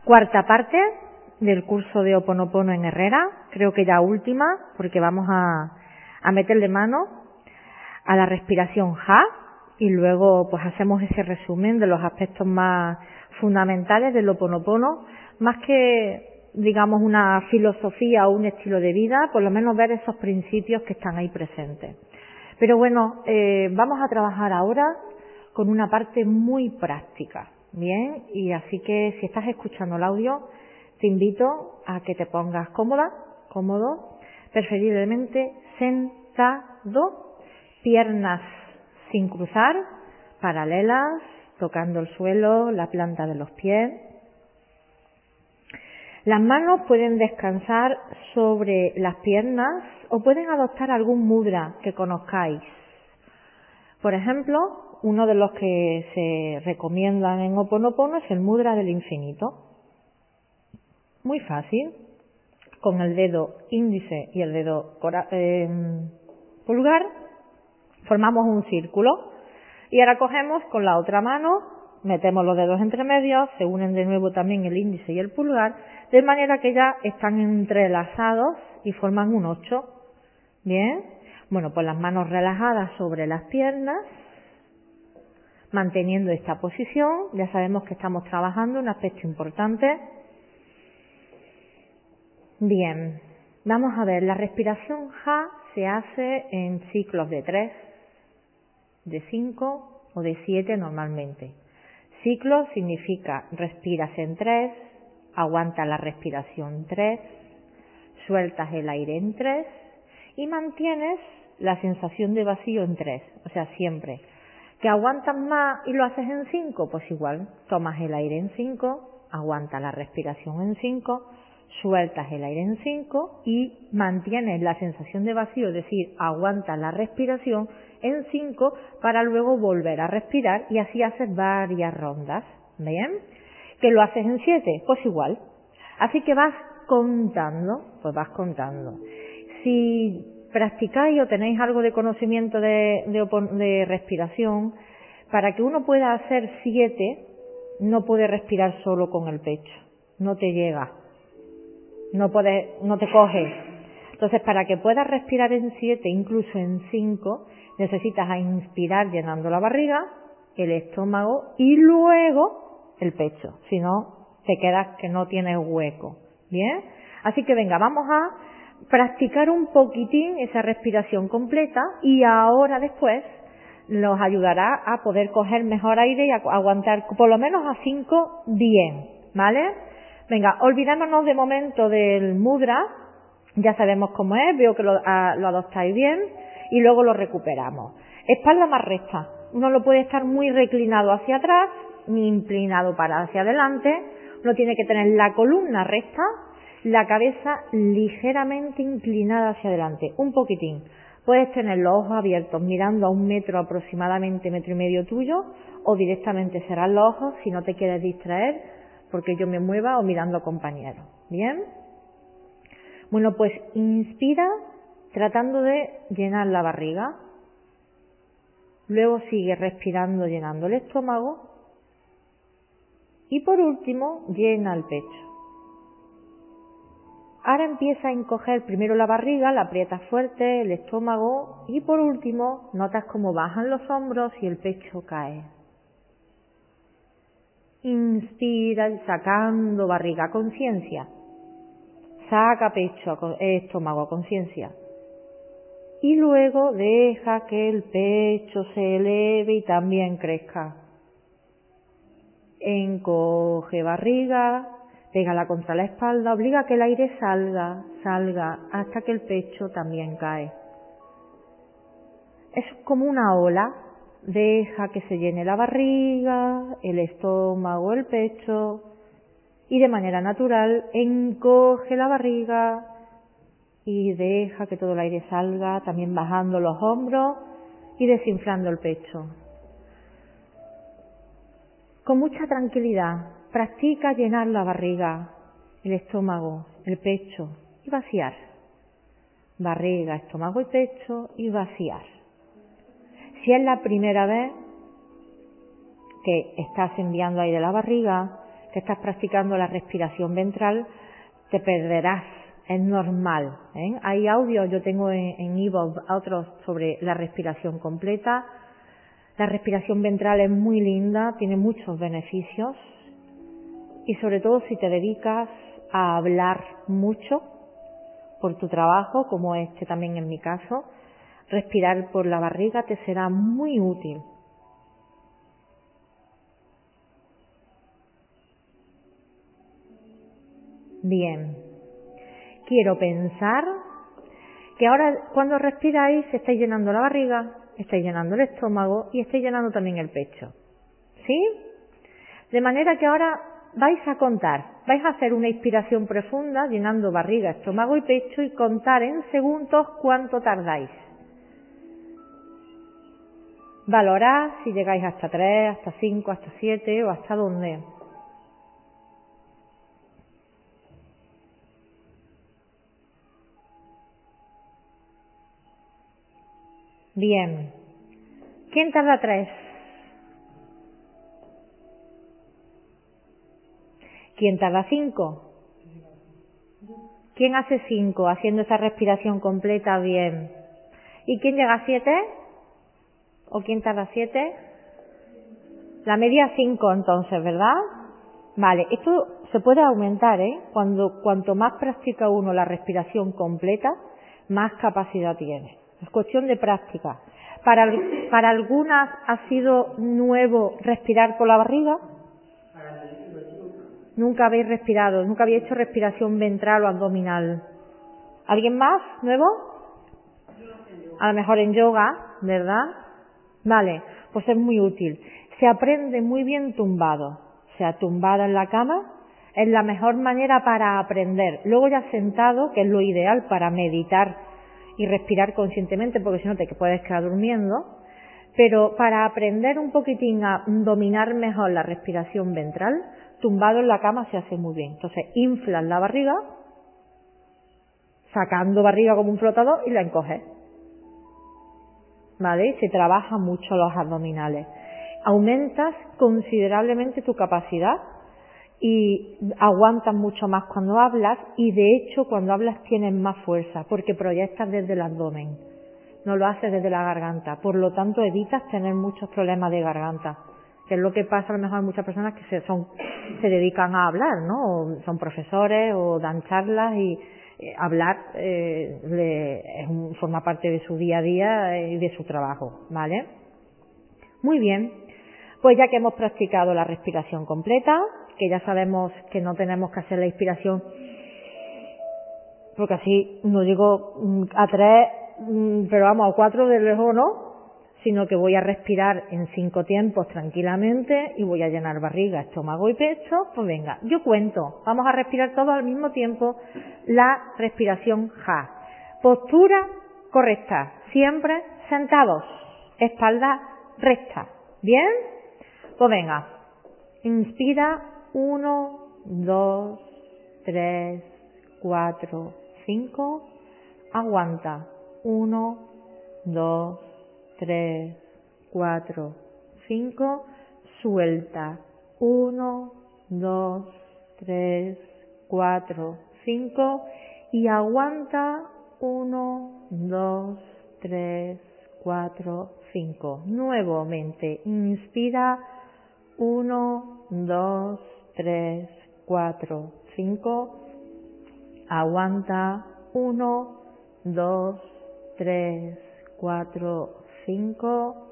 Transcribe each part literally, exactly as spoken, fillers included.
Cuarta parte del curso de Ho Oponopono en Herrera, creo que ya última, porque vamos a, a meterle mano a la respiración Ja y luego pues hacemos ese resumen de los aspectos más fundamentales del Ho Oponopono, más que digamos una filosofía o un estilo de vida, por lo menos ver esos principios que están ahí presentes. Pero bueno, eh, vamos a trabajar ahora con una parte muy práctica, ¿bien? Y así que si estás escuchando el audio, te invito a que te pongas cómoda, cómodo, preferiblemente sentado, piernas sin cruzar, paralelas, tocando el suelo, la planta de los pies. Las manos pueden descansar sobre las piernas o pueden adoptar algún mudra que conozcáis. Por ejemplo, uno de los que se recomiendan en Ho Oponopono es el mudra del infinito. Muy fácil, con el dedo índice y el dedo eh, pulgar formamos un círculo y ahora cogemos con la otra mano, metemos los dedos entre medios, se unen de nuevo también el índice y el pulgar, de manera que ya están entrelazados y forman un ocho. Bien, bueno, pues las manos relajadas sobre las piernas, manteniendo esta posición, ya sabemos que estamos trabajando un aspecto importante. Bien, vamos a ver, la respiración Ja se hace en ciclos de tres, de cinco o de siete normalmente. Ciclo significa respiras en tres, aguantas la respiración tres, sueltas el aire en tres y mantienes la sensación de vacío en tres, o sea, siempre. ¿Que aguantas más y lo haces en cinco? Pues igual, tomas el aire en cinco, aguantas la respiración en cinco, sueltas el aire en cinco y mantienes la sensación de vacío, es decir, aguantas la respiración en cinco para luego volver a respirar y así haces varias rondas. ¿Bien? ¿Que lo haces en siete? Pues igual. Así que vas contando, pues vas contando. Si practicáis o tenéis algo de conocimiento de, de, de respiración, para que uno pueda hacer siete, no puede respirar solo con el pecho, no te llega. No puedes, no te coge. Entonces, para que puedas respirar en siete, incluso en cinco, necesitas a inspirar llenando la barriga, el estómago y luego el pecho. Si no, te quedas que no tienes hueco. ¿Bien? Así que venga, vamos a practicar un poquitín esa respiración completa y ahora después nos ayudará a poder coger mejor aire y a aguantar por lo menos a cinco bien. ¿Vale? Venga, olvidándonos de momento del mudra, ya sabemos cómo es, veo que lo, a, lo adoptáis bien y luego lo recuperamos. Espalda más recta, uno no puede estar muy reclinado hacia atrás ni inclinado para hacia adelante, uno tiene que tener la columna recta, la cabeza ligeramente inclinada hacia adelante, un poquitín. Puedes tener los ojos abiertos mirando a un metro aproximadamente, metro y medio tuyo, o directamente cerrar los ojos si no te quieres distraer porque yo me mueva o mirando a compañeros. ¿Bien? Bueno, pues inspira tratando de llenar la barriga. Luego sigue respirando llenando el estómago. Y por último, llena el pecho. Ahora empieza a encoger primero la barriga, la aprietas fuerte, el estómago y por último notas cómo bajan los hombros y el pecho cae. Inspira sacando barriga a conciencia. Saca pecho, estómago a conciencia. Y luego deja que el pecho se eleve y también crezca. Encoge barriga, pégala contra la espalda, obliga a que el aire salga, salga, hasta que el pecho también cae. Es como una ola. Deja que se llene la barriga, el estómago, el pecho y de manera natural encoge la barriga y deja que todo el aire salga, también bajando los hombros y desinflando el pecho. Con mucha tranquilidad, practica llenar la barriga, el estómago, el pecho y vaciar. Barriga, estómago y pecho y vaciar. Si es la primera vez que estás enviando aire a la barriga, que estás practicando la respiración ventral, te perderás. Es normal, ¿eh? Hay audios, yo tengo en iVoox otros sobre la respiración completa. La respiración ventral es muy linda, tiene muchos beneficios y sobre todo si te dedicas a hablar mucho por tu trabajo, como este también en mi caso, respirar por la barriga te será muy útil. Bien, quiero pensar que ahora cuando respiráis estáis llenando la barriga, estáis llenando el estómago y estáis llenando también el pecho. ¿Sí? De manera que ahora vais a contar, vais a hacer una inspiración profunda llenando barriga, estómago y pecho y contar en segundos cuánto tardáis. Valorad si llegáis hasta tres, hasta cinco, hasta siete o hasta dónde. Bien. ¿Quién tarda tres? ¿Quién tarda cinco? ¿Quién hace cinco haciendo esa respiración completa? Bien. ¿Y quién llega a siete? ¿O quién tarda siete? La media cinco entonces, ¿verdad? Vale, esto se puede aumentar, ¿eh? Cuando, cuanto más practica uno la respiración completa, más capacidad tiene. Es cuestión de práctica. Para, para algunas ha sido nuevo respirar por la barriga. Nunca habéis respirado, nunca habéis hecho respiración ventral o abdominal. ¿Alguien más nuevo? A lo mejor en yoga, ¿verdad? Vale, pues es muy útil. Se aprende muy bien tumbado. O sea, tumbado en la cama es la mejor manera para aprender. Luego ya sentado, que es lo ideal para meditar y respirar conscientemente, porque si no te puedes quedar durmiendo. Pero para aprender un poquitín a dominar mejor la respiración ventral, tumbado en la cama se hace muy bien. Entonces, inflas la barriga, sacando barriga como un flotador y la encoges. ¿Vale? Y se trabaja mucho los abdominales. Aumentas considerablemente tu capacidad y aguantas mucho más cuando hablas y de hecho cuando hablas tienes más fuerza porque proyectas desde el abdomen, no lo haces desde la garganta, por lo tanto evitas tener muchos problemas de garganta, que es lo que pasa a lo mejor a muchas personas que se, son, se dedican a hablar, ¿no? O son profesores o dan charlas y eh, hablar eh, le, es un, forma parte de su día a día y de su trabajo, ¿vale? Muy bien, pues ya que hemos practicado la respiración completa, que ya sabemos que no tenemos que hacer la inspiración, porque así no digo a tres, pero vamos a cuatro de lejos no, sino que voy a respirar en cinco tiempos tranquilamente y voy a llenar barriga, estómago y pecho. Pues venga, yo cuento, vamos a respirar todos al mismo tiempo la respiración Ja. Postura correcta, siempre sentados, espalda recta. ¿Bien? Pues venga, inspira. Uno, dos, tres, cuatro, cinco. Aguanta. Uno, dos, tres, cuatro, cinco. Suelta. Uno, dos, tres, cuatro, cinco. Y aguanta. Uno, dos, tres, cuatro, cinco. Nuevamente. Inspira. Uno, dos, tres, cuatro, cinco. Aguanta. Uno, dos, tres, cuatro, cinco.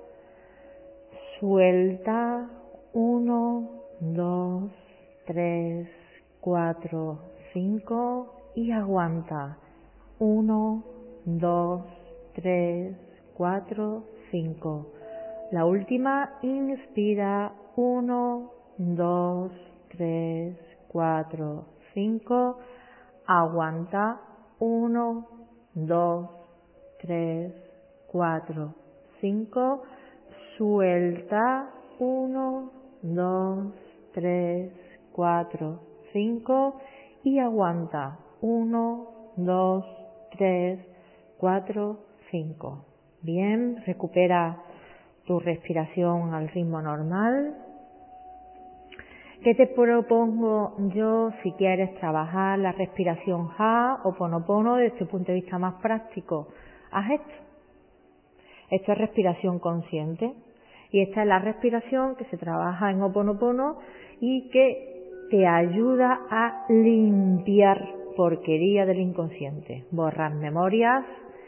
Suelta. Uno, dos, tres, cuatro, cinco. Y aguanta. Uno, dos, tres, cuatro, cinco. La última, inspira. Uno, dos, tres, cuatro, cinco. Aguanta. Uno, dos, tres, cuatro, cinco. Suelta. Uno, dos, tres, cuatro, cinco. Y aguanta. Uno, dos, tres, cuatro, cinco. Bien, recupera tu respiración al ritmo normal. ¿Qué te propongo yo si quieres trabajar la respiración Ha o Ho'oponopono desde el punto de vista más práctico? Haz esto. Esto es respiración consciente y esta es la respiración que se trabaja en Ho'oponopono y que te ayuda a limpiar porquería del inconsciente, borrar memorias,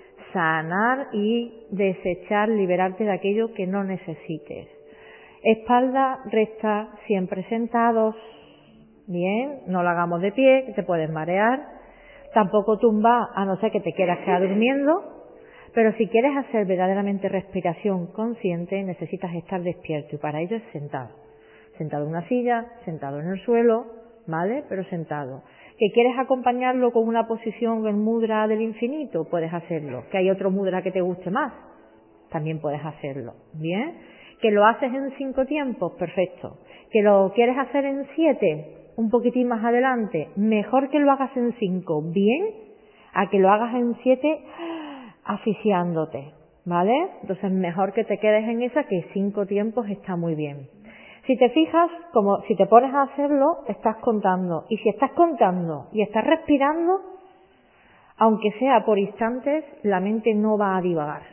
sanar y desechar, liberarte de aquello que no necesites. Espalda recta, siempre sentados, bien, no lo hagamos de pie, que te puedes marear, tampoco tumba a no ser que te quieras quedar durmiendo, pero si quieres hacer verdaderamente respiración consciente necesitas estar despierto y para ello es sentado, sentado en una silla, sentado en el suelo, ¿vale? Pero sentado. ¿Que quieres acompañarlo con una posición en mudra del infinito? Puedes hacerlo. ¿Que hay otro mudra que te guste más? También puedes hacerlo, ¿bien? ¿Que lo haces en cinco tiempos? Perfecto. ¿Que lo quieres hacer en siete? Un poquitín más adelante. Mejor que lo hagas en cinco, ¿bien? A que lo hagas en siete asfixiándote, ¿vale? Entonces mejor que te quedes en esa, que cinco tiempos está muy bien. Si te fijas, como si te pones a hacerlo, estás contando. Y si estás contando y estás respirando, aunque sea por instantes, la mente no va a divagar.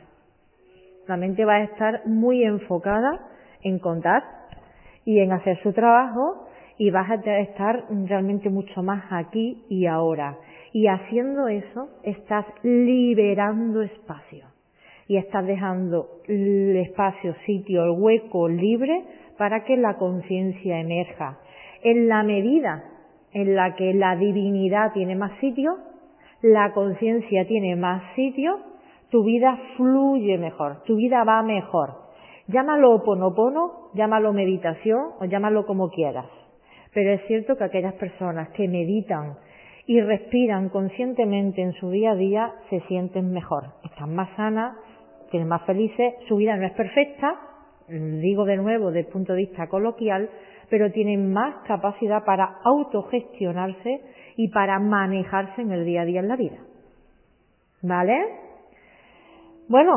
La mente va a estar muy enfocada en contar y en hacer su trabajo y vas a estar realmente mucho más aquí y ahora. Y haciendo eso, estás liberando espacio y estás dejando el espacio, sitio, el hueco libre para que la conciencia emerja. En la medida en la que la divinidad tiene más sitio, la conciencia tiene más sitio, tu vida fluye mejor, tu vida va mejor. Llámalo Ho'oponopono, llámalo meditación o llámalo como quieras. Pero es cierto que aquellas personas que meditan y respiran conscientemente en su día a día se sienten mejor, están más sanas, tienen más felices, su vida no es perfecta, digo de nuevo desde el punto de vista coloquial, pero tienen más capacidad para autogestionarse y para manejarse en el día a día en la vida. ¿Vale? Bueno,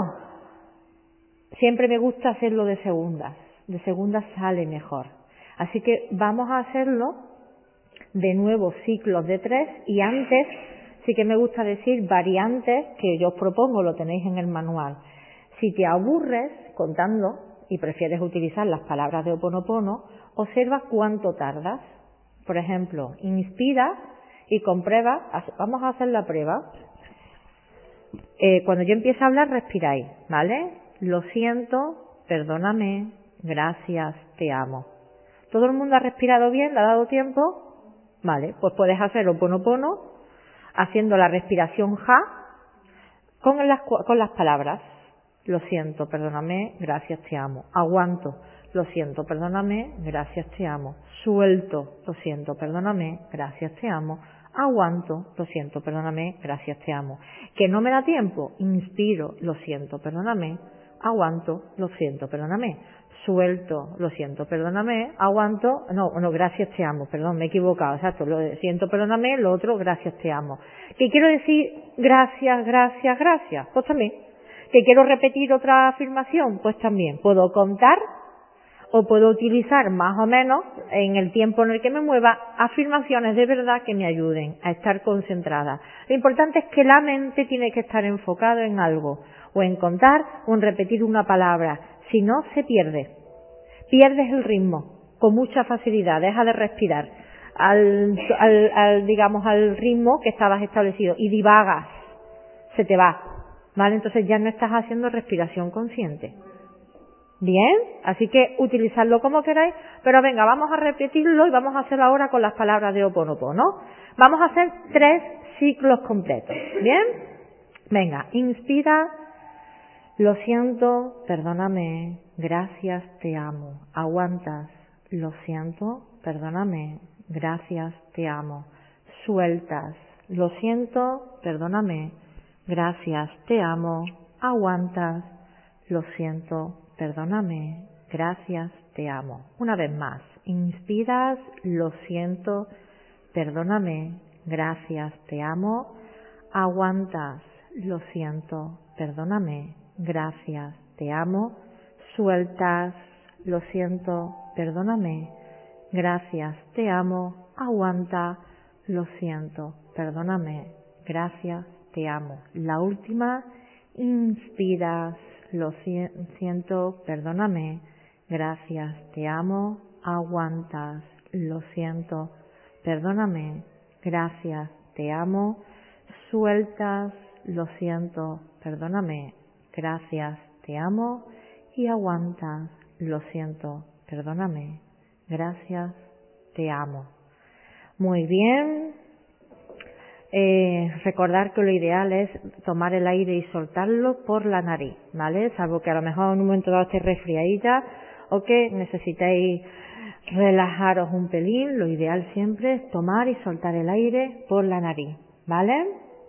siempre me gusta hacerlo de segundas, de segundas sale mejor. Así que vamos a hacerlo de nuevo ciclos de tres y antes sí que me gusta decir variantes que yo os propongo, lo tenéis en el manual. Si te aburres contando y prefieres utilizar las palabras de Ho'oponopono, observa cuánto tardas. Por ejemplo, inspira y comprueba, vamos a hacer la prueba. Eh, cuando yo empiezo a hablar, respiráis, ¿vale? Lo siento, perdóname, gracias, te amo. ¿Todo el mundo ha respirado bien? ¿Le ha dado tiempo? Vale, pues puedes hacer Ho'oponopono haciendo la respiración Ha con las, con las palabras. Lo siento, perdóname, gracias, te amo. Aguanto, lo siento, perdóname, gracias, te amo. Suelto, lo siento, perdóname, gracias, te amo. Aguanto, lo siento, perdóname, gracias, te amo. Que no me da tiempo, inspiro, lo siento, perdóname. Aguanto, lo siento, perdóname. Suelto, lo siento, perdóname. Aguanto, no, no, gracias, te amo, perdón, me he equivocado, exacto, lo siento, perdóname, lo otro, gracias, te amo. ¿Qué quiero decir? Gracias, gracias, gracias, pues también. ¿Que quiero repetir otra afirmación? Pues también. Puedo contar o puedo utilizar más o menos, en el tiempo en el que me mueva, afirmaciones de verdad que me ayuden a estar concentrada. Lo importante es que la mente tiene que estar enfocada en algo, o en contar o en repetir una palabra. Si no, se pierde. Pierdes el ritmo con mucha facilidad, deja de respirar al, al, al digamos, al ritmo que estabas establecido y divagas, se te va. ¿Vale? Entonces ya no estás haciendo respiración consciente. Bien, así que utilizadlo como queráis, pero venga, vamos a repetirlo y vamos a hacerlo ahora con las palabras de Ho'oponopono. Vamos a hacer tres ciclos completos. ¿Bien? Venga, inspira, lo siento, perdóname, gracias, te amo. Aguantas, lo siento, perdóname, gracias, te amo. Sueltas, lo siento, perdóname, gracias, te amo, aguantas, lo siento, perdóname, gracias, te amo. Una vez más, inspiras, lo siento, perdóname, gracias, te amo, aguantas, lo siento, perdóname, gracias, te amo, sueltas, lo siento, perdóname, gracias, te amo, aguanta, lo siento, perdóname, gracias, te amo. La última, inspiras, lo siento, perdóname, gracias, te amo, aguantas, lo siento, perdóname, gracias, te amo, sueltas, lo siento, perdóname, gracias, te amo y aguantas, lo siento, perdóname, gracias, te amo. Muy bien. Eh, recordar que lo ideal es tomar el aire y soltarlo por la nariz, ¿vale? Salvo que a lo mejor en un momento dado estéis resfriadita o que necesitéis relajaros un pelín, lo ideal siempre es tomar y soltar el aire por la nariz, ¿vale?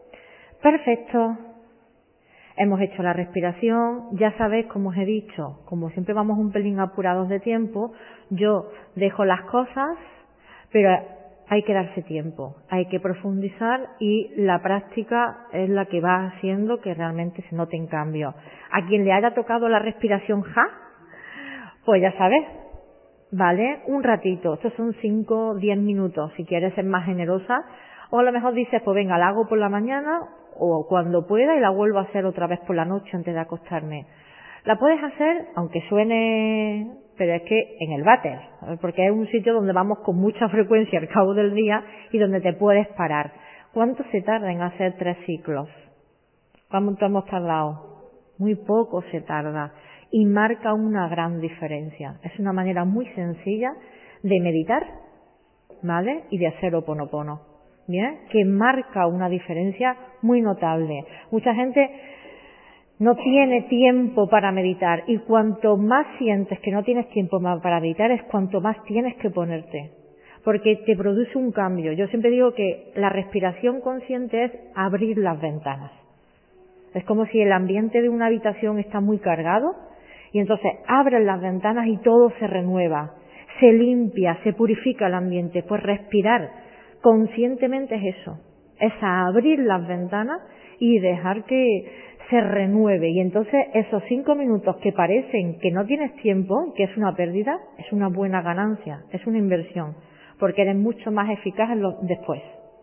Perfecto. Hemos hecho la respiración, ya sabéis, como os he dicho, como siempre vamos un pelín apurados de tiempo, yo dejo las cosas, pero hay que darse tiempo, hay que profundizar y la práctica es la que va haciendo que realmente se noten cambios. A quien le haya tocado la respiración ja, pues ya sabes, ¿vale? Un ratito, estos son cinco, diez minutos, si quieres ser más generosa, o a lo mejor dices, pues venga, la hago por la mañana o cuando pueda y la vuelvo a hacer otra vez por la noche antes de acostarme. La puedes hacer, aunque suene, pero es que en el váter, porque es un sitio donde vamos con mucha frecuencia al cabo del día y donde te puedes parar. ¿Cuánto se tarda en hacer tres ciclos? ¿Cuánto hemos tardado? Muy poco se tarda y marca una gran diferencia. Es una manera muy sencilla de meditar, ¿vale? Y de hacer Ho'oponopono, ¿bien? Que marca una diferencia muy notable. Mucha gente no tiene tiempo para meditar y cuanto más sientes que no tienes tiempo para meditar es cuanto más tienes que ponerte, porque te produce un cambio. Yo siempre digo que la respiración consciente es abrir las ventanas. Es como si el ambiente de una habitación está muy cargado y entonces abres las ventanas y todo se renueva, se limpia, se purifica el ambiente. Pues respirar conscientemente es eso, es abrir las ventanas y dejar que se renueve, y entonces esos cinco minutos que parecen que no tienes tiempo, que es una pérdida, es una buena ganancia, es una inversión, porque eres mucho más eficaz en lo, después.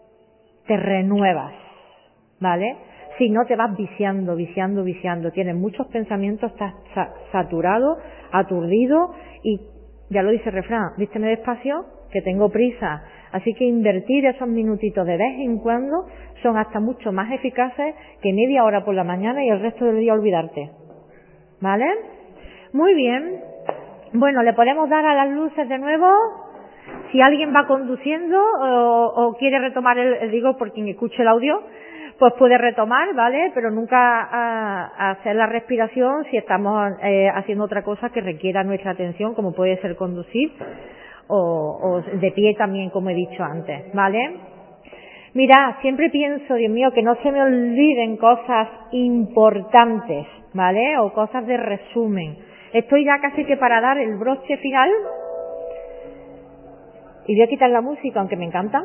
Te renuevas, ¿vale? Si no te vas viciando, viciando, viciando, tienes muchos pensamientos, estás saturado, aturdido y ya lo dice el refrán, vísteme despacio, que tengo prisa. Así que invertir esos minutitos de vez en cuando son hasta mucho más eficaces que media hora por la mañana y el resto del día olvidarte. ¿Vale? Muy bien. Bueno, le podemos dar a las luces de nuevo. Si alguien va conduciendo o, o quiere retomar el, digo por quien escuche el audio, pues puede retomar, ¿vale? Pero nunca a, a hacer la respiración si estamos eh, haciendo otra cosa que requiera nuestra atención, como puede ser conducir. O, o de pie también, como he dicho antes, ¿vale? Mira, siempre pienso, Dios mío, que no se me olviden cosas importantes, ¿vale? O cosas de resumen. Estoy ya casi que para dar el broche final. Y voy a quitar la música, aunque me encanta.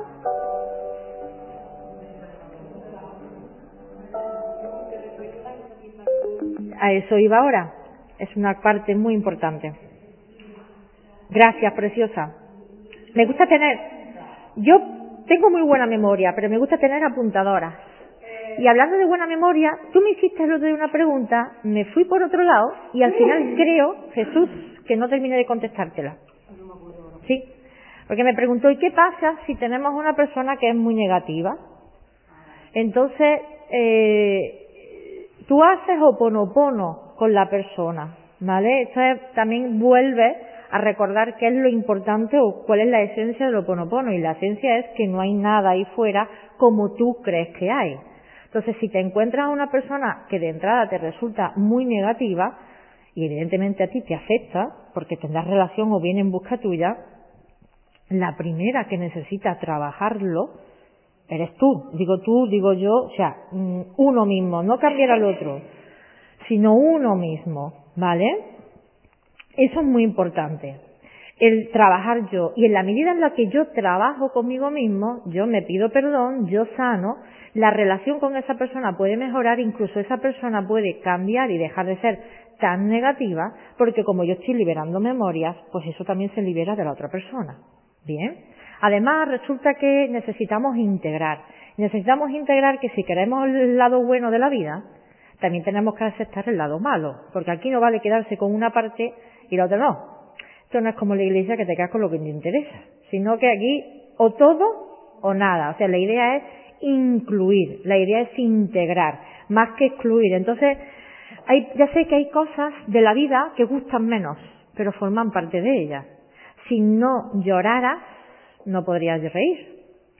A eso iba ahora. Es una parte muy importante. Gracias, preciosa. Me gusta tener, yo tengo muy buena memoria, pero me gusta tener apuntadoras. Y hablando de buena memoria, tú me hiciste el otro día una pregunta, me fui por otro lado y al final creo, Jesús, que no terminé de contestártela. Sí, porque me preguntó, ¿y qué pasa si tenemos una persona que es muy negativa? Entonces, eh, tú haces Ho'oponopono con la persona, ¿vale? Entonces también vuelve a recordar qué es lo importante o cuál es la esencia del Ho'oponopono, y la esencia es que no hay nada ahí fuera como tú crees que hay. Entonces, si te encuentras a una persona que de entrada te resulta muy negativa, y evidentemente a ti te afecta, porque tendrás relación o viene en busca tuya, la primera que necesita trabajarlo eres tú. Digo tú, digo yo, o sea, uno mismo, no cambiar al otro, sino uno mismo, ¿vale? Eso es muy importante, el trabajar yo. Y en la medida en la que yo trabajo conmigo mismo, yo me pido perdón, yo sano, la relación con esa persona puede mejorar, incluso esa persona puede cambiar y dejar de ser tan negativa, porque como yo estoy liberando memorias, pues eso también se libera de la otra persona. Bien. Además, resulta que necesitamos integrar. Necesitamos integrar que si queremos el lado bueno de la vida, también tenemos que aceptar el lado malo, porque aquí no vale quedarse con una parte y la otra no. Esto no es como la iglesia que te quedas con lo que te interesa, sino que aquí o todo o nada. O sea, la idea es incluir, la idea es integrar, más que excluir. Entonces, hay, ya sé que hay cosas de la vida que gustan menos, pero forman parte de ella. Si no lloraras, no podrías reír.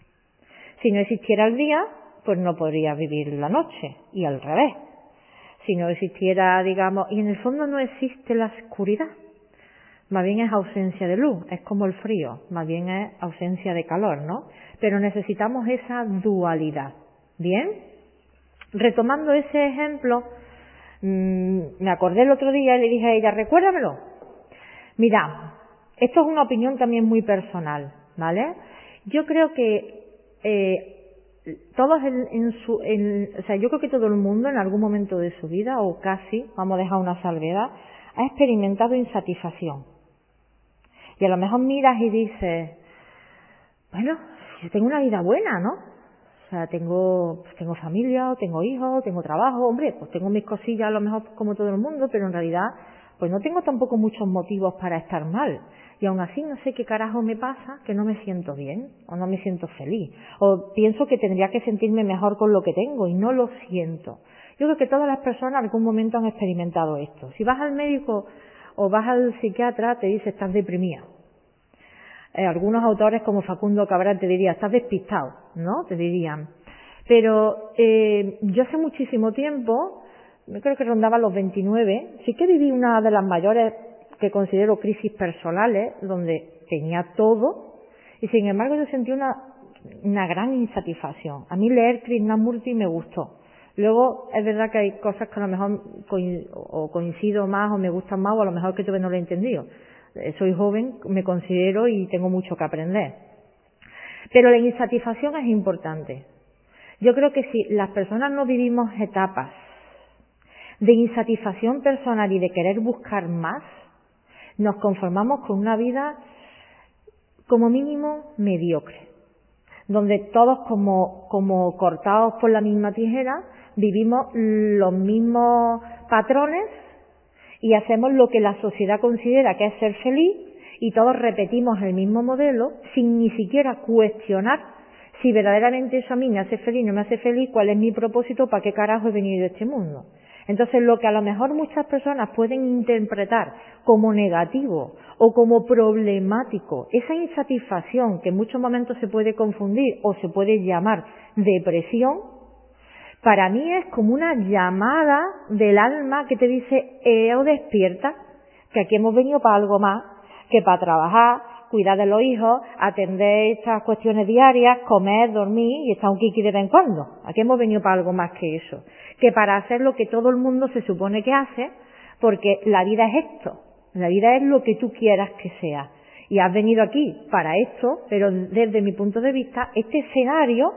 Si no existiera el día, pues no podrías vivir la noche, y al revés. Si no existiera, digamos, y en el fondo no existe la oscuridad, más bien es ausencia de luz, es como el frío, más bien es ausencia de calor, ¿no? Pero necesitamos esa dualidad. ¿Bien? Retomando ese ejemplo, mmm, me acordé el otro día y le dije a ella, recuérdamelo. Mira, esto es una opinión también muy personal, ¿vale? Yo creo que eh, todos en, en su, en, o sea, yo creo que todo el mundo en algún momento de su vida, o casi, vamos a dejar una salvedad, ha experimentado insatisfacción. Y a lo mejor miras y dices, bueno, yo tengo una vida buena, ¿no? O sea, tengo, pues tengo familia, o tengo hijos, tengo trabajo, hombre, pues tengo mis cosillas a lo mejor como todo el mundo, pero en realidad, pues no tengo tampoco muchos motivos para estar mal. Y aún así no sé qué carajo me pasa, que no me siento bien, o no me siento feliz, o pienso que tendría que sentirme mejor con lo que tengo y no lo siento. Yo creo que todas las personas en algún momento han experimentado esto. Si vas al médico o vas al psiquiatra, te dice estás deprimida. Eh, algunos autores como Facundo Cabral te dirían estás despistado, ¿no? Te dirían. Pero eh, yo hace muchísimo tiempo, yo creo que rondaba los veintinueve, sí que viví una de las mayores que considero crisis personales, donde tenía todo, y sin embargo yo sentí una, una gran insatisfacción. A mí leer Krishnamurti me gustó. Luego es verdad que hay cosas que a lo mejor o coincido más o me gustan más, o a lo mejor que todavía no lo he entendido. Soy joven, me considero y tengo mucho que aprender. Pero la insatisfacción es importante. Yo creo que si las personas no vivimos etapas de insatisfacción personal y de querer buscar más, nos conformamos con una vida como mínimo mediocre, donde todos como, como cortados por la misma tijera vivimos los mismos patrones y hacemos lo que la sociedad considera que es ser feliz, y todos repetimos el mismo modelo sin ni siquiera cuestionar si verdaderamente eso a mí me hace feliz, no me hace feliz, cuál es mi propósito, para qué carajo he venido a este mundo. Entonces, lo que a lo mejor muchas personas pueden interpretar como negativo o como problemático, esa insatisfacción que en muchos momentos se puede confundir o se puede llamar depresión, para mí es como una llamada del alma que te dice, eh, o despierta, que aquí hemos venido para algo más, que para trabajar, cuidar de los hijos, atender estas cuestiones diarias, comer, dormir y estar un kiki de vez en cuando. Aquí hemos venido para algo más que eso, que para hacer lo que todo el mundo se supone que hace, porque la vida es esto, la vida es lo que tú quieras que sea. Y has venido aquí para esto, pero desde mi punto de vista, este escenario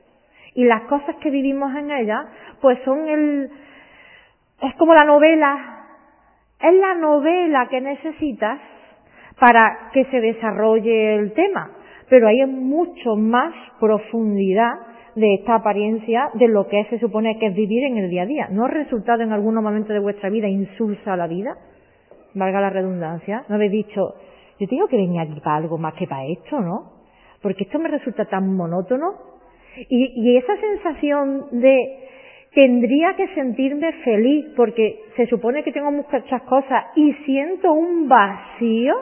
y las cosas que vivimos en ella, pues son el, es como la novela, es la novela que necesitas para que se desarrolle el tema, pero hay mucho más profundidad de esta apariencia de lo que se supone que es vivir en el día a día. ¿No ha resultado en algún momento de vuestra vida insulsa la vida? Valga la redundancia. ¿No habéis dicho, yo tengo que venir aquí para algo más que para esto, ¿no? Porque esto me resulta tan monótono. Y, y esa sensación de tendría que sentirme feliz porque se supone que tengo muchas cosas y siento un vacío.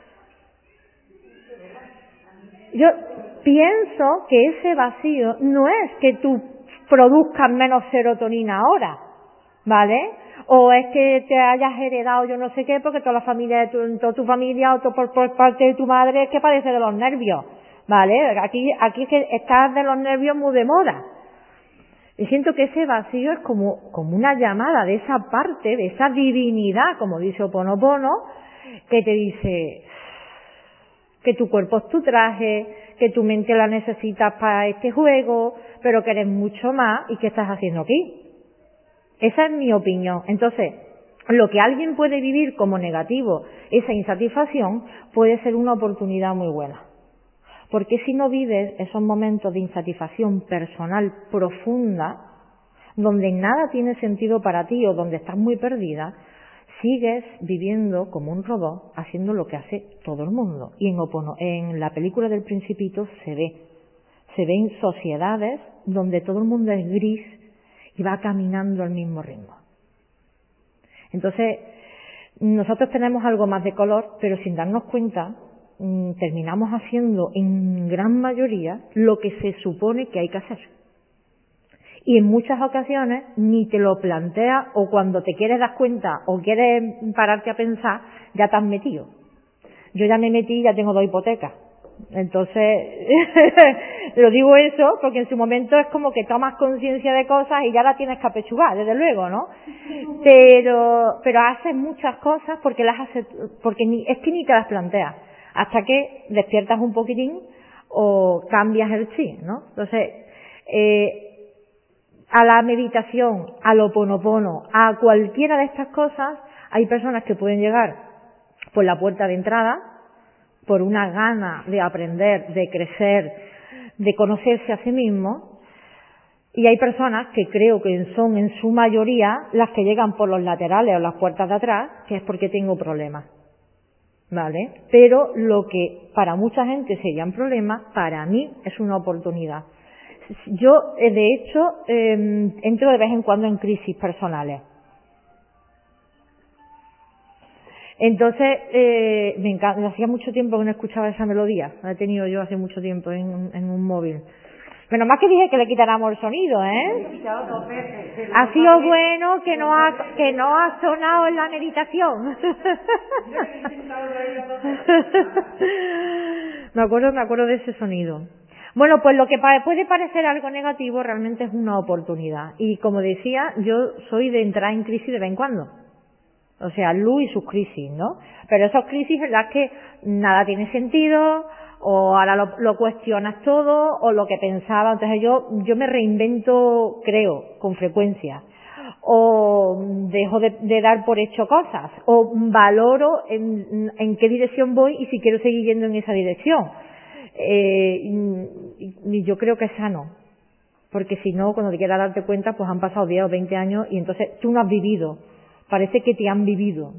Yo pienso que ese vacío no es que tú produzcas menos serotonina ahora, ¿vale? O es que te hayas heredado yo no sé qué, porque toda la familia de tu, toda tu familia o todo por, por parte de tu madre es que padece de los nervios, ¿vale? Aquí, aquí es que estás de los nervios muy de moda. Y siento que ese vacío es como, como una llamada de esa parte, de esa divinidad, como dice Ho'oponopono, que te dice que tu cuerpo es tu traje, que tu mente la necesitas para este juego, pero que eres mucho más y que estás haciendo aquí. Esa es mi opinión. Entonces, lo que alguien puede vivir como negativo, esa insatisfacción, puede ser una oportunidad muy buena. Porque si no vives esos momentos de insatisfacción personal profunda, donde nada tiene sentido para ti o donde estás muy perdida, sigues viviendo como un robot, haciendo lo que hace todo el mundo. Y en, Opono, en la película del Principito se ve, se ven sociedades donde todo el mundo es gris y va caminando al mismo ritmo. Entonces, nosotros tenemos algo más de color, pero sin darnos cuenta, terminamos haciendo en gran mayoría lo que se supone que hay que hacer. Y en muchas ocasiones ni te lo planteas, o cuando te quieres dar cuenta o quieres pararte a pensar, ya te has metido. Yo ya me metí y ya tengo dos hipotecas. Entonces, lo digo eso porque en su momento es como que tomas conciencia de cosas y ya la tienes que apechugar, desde luego, ¿no? Pero, pero haces muchas cosas porque las haces, porque ni, es que ni te las planteas, hasta que despiertas un poquitín o cambias el chi, ¿no? Entonces, eh, a la meditación, al Ho'oponopono, a cualquiera de estas cosas, hay personas que pueden llegar por la puerta de entrada, por una gana de aprender, de crecer, de conocerse a sí mismo, y hay personas que creo que son en su mayoría las que llegan por los laterales o las puertas de atrás, que es porque tengo problemas, ¿vale? Pero lo que para mucha gente sería un problema, para mí es una oportunidad. Yo, de hecho, eh, entro de vez en cuando en crisis personales. Entonces, eh, me encanta, hacía mucho tiempo que no escuchaba esa melodía, la he tenido yo hace mucho tiempo en, en un móvil. Menos mal que dije que le quitáramos el sonido, ¿eh? Ha sido bueno que no ha, que no ha sonado en la meditación. me acuerdo, me acuerdo de ese sonido. Bueno, pues lo que puede parecer algo negativo realmente es una oportunidad. Y como decía, yo soy de entrar en crisis de vez en cuando. O sea, Lu y sus crisis, ¿no? Pero esas crisis en las que nada tiene sentido, o ahora lo, lo cuestionas todo, o lo que pensaba. Entonces yo, yo me reinvento, creo, con frecuencia. O dejo de, de dar por hecho cosas, o valoro en, en qué dirección voy y si quiero seguir yendo en esa dirección. Eh, y, y yo creo que es sano, porque si no, cuando te quieras darte cuenta, pues han pasado diez o veinte años y entonces tú no has vivido, parece que te han vivido.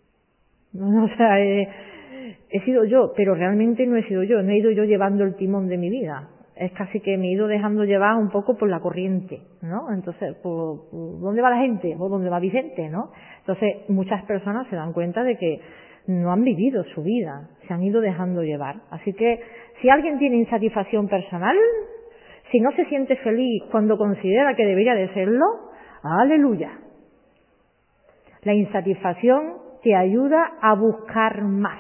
O sea, eh, he sido yo, pero realmente no he sido yo, no he ido yo llevando el timón de mi vida, es casi que me he ido dejando llevar un poco por la corriente, ¿no? Entonces, ¿por, por dónde va la gente? ¿Por dónde va Vicente? ¿No? Entonces, muchas personas se dan cuenta de que no han vivido su vida, se han ido dejando llevar. Así que, si alguien tiene insatisfacción personal, si no se siente feliz cuando considera que debería de serlo, ¡aleluya! La insatisfacción te ayuda a buscar más.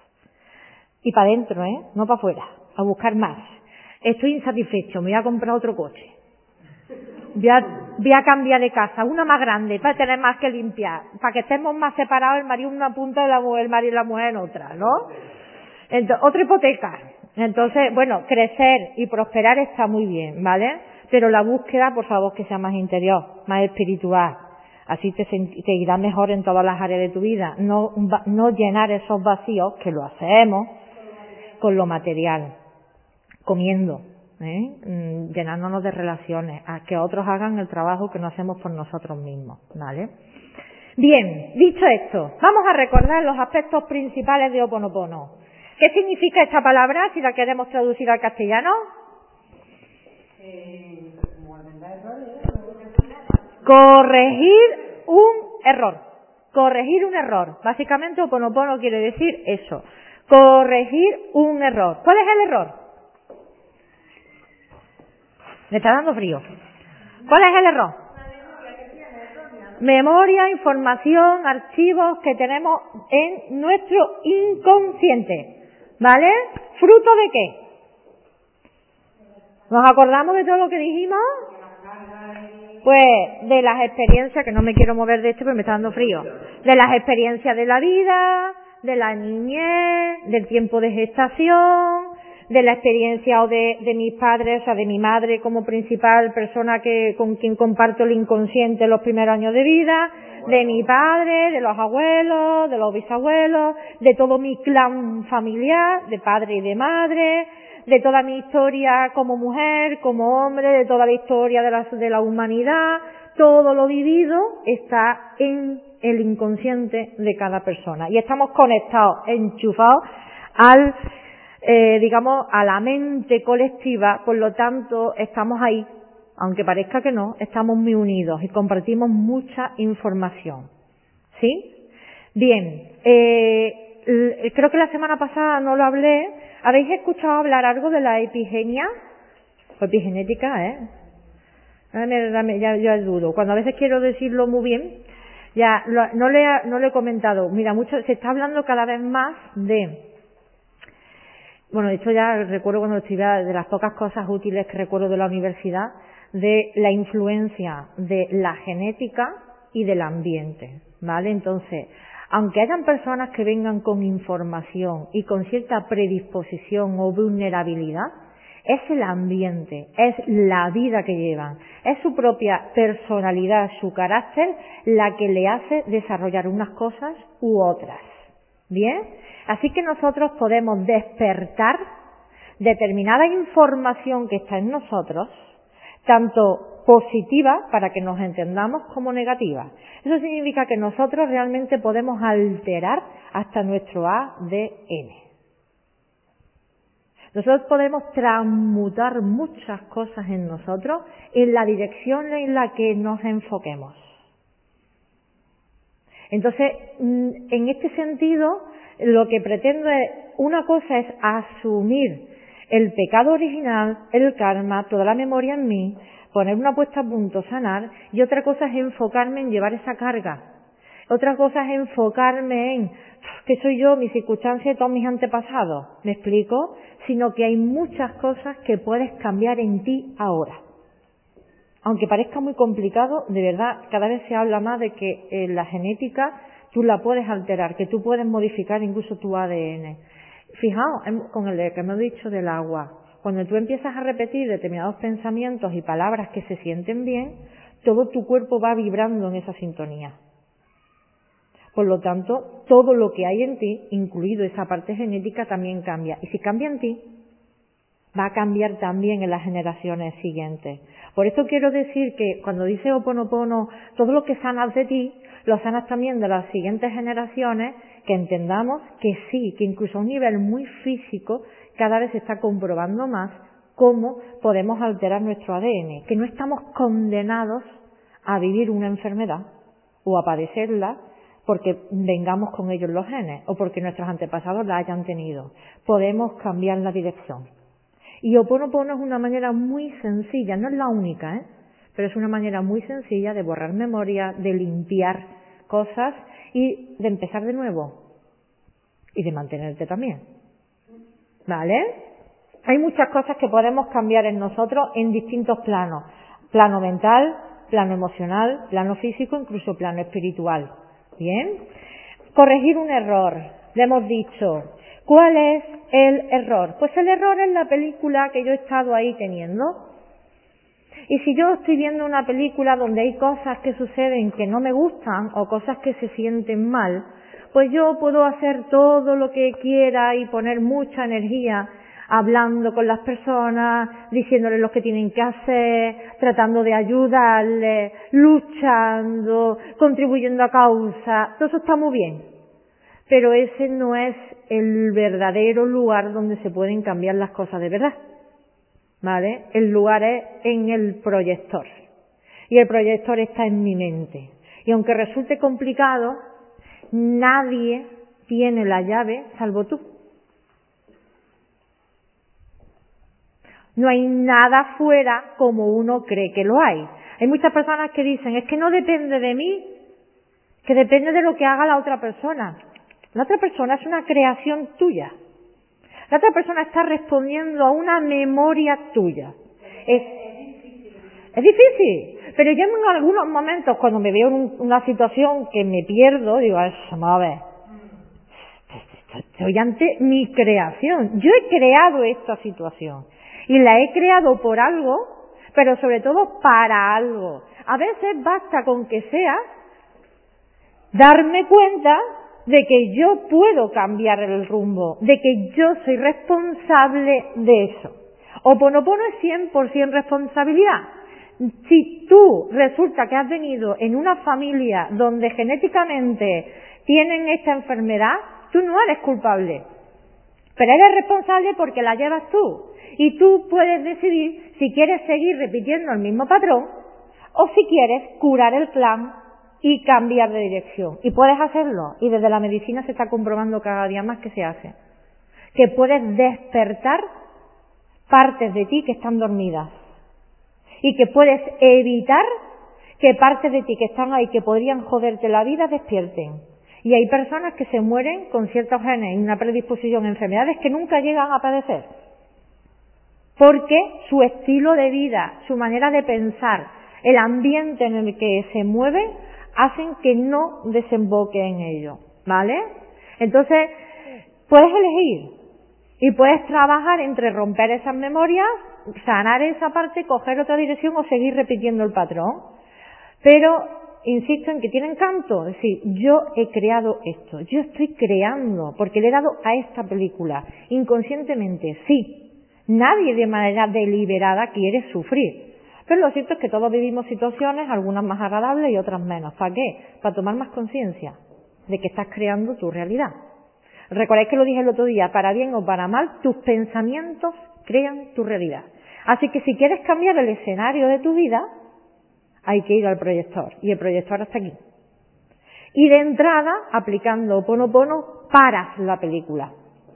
Y para adentro, ¿eh? No para afuera, a buscar más. Estoy insatisfecho, me voy a comprar otro coche. Voy a, voy a cambiar de casa, una más grande, para tener más que limpiar, para que estemos más separados, el marido en una punta y la mujer, el marido y la mujer en otra, ¿no? Entonces, otra hipoteca. Entonces, bueno, crecer y prosperar está muy bien, ¿vale? Pero la búsqueda, por favor, que sea más interior, más espiritual. Así te, te irá mejor en todas las áreas de tu vida. No, no llenar esos vacíos, que lo hacemos, con lo material, comiendo, ¿eh? llenándonos de relaciones, a que otros hagan el trabajo que no hacemos por nosotros mismos, ¿vale? Bien, dicho esto, vamos a recordar los aspectos principales de Ho'oponopono. ¿Qué significa esta palabra si la queremos traducir al castellano? Eh, corregir un error. Corregir un error. Básicamente Ho'oponopono quiere decir eso. Corregir un error. ¿Cuál es el error? Me está dando frío. ¿Cuál es el error? Memoria, información, archivos que tenemos en nuestro inconsciente. ¿Vale? ¿Fruto de qué? ¿Nos acordamos de todo lo que dijimos? Pues de las experiencias, que no me quiero mover de esto porque me está dando frío, de las experiencias de la vida, de la niñez, del tiempo de gestación, de la experiencia o de, de mis padres, o sea, de mi madre como principal persona que con quien comparto el inconsciente los primeros años de vida, de mi padre, de los abuelos, de los bisabuelos, de todo mi clan familiar, de padre y de madre, de toda mi historia como mujer, como hombre, de toda la historia de la, de la humanidad, todo lo vivido está en el inconsciente de cada persona. Y estamos conectados, enchufados al, eh, digamos, a la mente colectiva, por lo tanto, estamos ahí. Aunque parezca que no, estamos muy unidos y compartimos mucha información. ¿Sí? Bien, eh, creo que la semana pasada no lo hablé. ¿Habéis escuchado hablar algo de la epigenia? O epigenética, ¿eh? Dame, dame, ya, ya dudo. Cuando a veces quiero decirlo muy bien, ya lo, no, le, no le he comentado. Mira, mucho se está hablando cada vez más de... Bueno, de hecho ya recuerdo cuando estudiaba, de las pocas cosas útiles que recuerdo de la universidad, de la influencia de la genética y del ambiente, ¿vale? Entonces, aunque hayan personas que vengan con información y con cierta predisposición o vulnerabilidad, es el ambiente, es la vida que llevan, es su propia personalidad, su carácter, la que le hace desarrollar unas cosas u otras. ¿Bien? Así que nosotros podemos despertar determinada información que está en nosotros, tanto positiva, para que nos entendamos, como negativa. Eso significa que nosotros realmente podemos alterar hasta nuestro A D N. Nosotros podemos transmutar muchas cosas en nosotros en la dirección en la que nos enfoquemos. Entonces, en este sentido, lo que pretendo es, una cosa es asumir el pecado original, el karma, toda la memoria en mí, poner una puesta a punto, sanar, y otra cosa es enfocarme en llevar esa carga. Otra cosa es enfocarme en que soy yo, mis circunstancias y todos mis antepasados. ¿Me explico? Sino que hay muchas cosas que puedes cambiar en ti ahora. Aunque parezca muy complicado, de verdad, cada vez se habla más de que eh, la genética tú la puedes alterar, que tú puedes modificar incluso tu A D N. Fijaos con el que me he dicho del agua. Cuando tú empiezas a repetir determinados pensamientos y palabras que se sienten bien, todo tu cuerpo va vibrando en esa sintonía. Por lo tanto, todo lo que hay en ti, incluido esa parte genética, también cambia. Y si cambia en ti, va a cambiar también en las generaciones siguientes. Por eso quiero decir que cuando dice Ho'oponopono, todo lo que sanas de ti, lo sanas también de las siguientes generaciones, que entendamos que sí, que incluso a un nivel muy físico, cada vez se está comprobando más cómo podemos alterar nuestro A D N, que no estamos condenados a vivir una enfermedad o a padecerla porque vengamos con ellos los genes o porque nuestros antepasados la hayan tenido. Podemos cambiar la dirección. Y Ho'oponopono es una manera muy sencilla, no es la única, ¿eh? Pero es una manera muy sencilla de borrar memoria, de limpiar cosas y de empezar de nuevo. Y de mantenerte también. ¿Vale? Hay muchas cosas que podemos cambiar en nosotros en distintos planos. Plano mental, plano emocional, plano físico, incluso plano espiritual. ¿Bien? Corregir un error. Le hemos dicho. ¿Cuál es el error? Pues el error es la película que yo he estado ahí teniendo. Y si yo estoy viendo una película donde hay cosas que suceden que no me gustan o cosas que se sienten mal, pues yo puedo hacer todo lo que quiera y poner mucha energía hablando con las personas, diciéndoles lo que tienen que hacer, tratando de ayudarles, luchando, contribuyendo a causa. Todo eso está muy bien. Pero ese no es el verdadero lugar donde se pueden cambiar las cosas de verdad. ¿Vale? El lugar es en el proyector. Y el proyector está en mi mente. Y aunque resulte complicado, nadie tiene la llave salvo tú. No hay nada fuera como uno cree que lo hay. Hay muchas personas que dicen, es que no depende de mí, que depende de lo que haga la otra persona. La otra persona es una creación tuya. La otra persona está respondiendo a una memoria tuya. Es, es difícil, pero yo en algunos momentos cuando me veo en una situación que me pierdo, digo, vamos a ver, estoy ante mi creación. Yo he creado esta situación y la he creado por algo, pero sobre todo para algo. A veces basta con que sea darme cuenta de que yo puedo cambiar el rumbo, de que yo soy responsable de eso. Ho'oponopono es cien por ciento responsabilidad. Si tú resulta que has venido en una familia donde genéticamente tienen esta enfermedad, tú no eres culpable, pero eres responsable porque la llevas tú. Y tú puedes decidir si quieres seguir repitiendo el mismo patrón o si quieres curar el clan y cambiar de dirección. Y puedes hacerlo. Y desde la medicina se está comprobando cada día más que se hace. Que puedes despertar partes de ti que están dormidas. Y que puedes evitar que partes de ti que están ahí, que podrían joderte la vida, despierten. Y hay personas que se mueren con ciertos genes y una predisposición a enfermedades que nunca llegan a padecer. Porque su estilo de vida, su manera de pensar, el ambiente en el que se mueven, hacen que no desemboque en ello, ¿vale? Entonces, puedes elegir y puedes trabajar entre romper esas memorias, sanar esa parte, coger otra dirección o seguir repitiendo el patrón. Pero insisto en que tiene encanto, es decir, yo he creado esto, yo estoy creando, porque le he dado a esta película, inconscientemente, sí. Nadie de manera deliberada quiere sufrir. Pero lo cierto es que todos vivimos situaciones, algunas más agradables y otras menos. ¿Para qué? Para tomar más conciencia de que estás creando tu realidad. Recordáis que lo dije el otro día, para bien o para mal, tus pensamientos crean tu realidad. Así que si quieres cambiar el escenario de tu vida, hay que ir al proyector. Y el proyector hasta aquí. Y de entrada, aplicando Ho'oponopono, paras la película.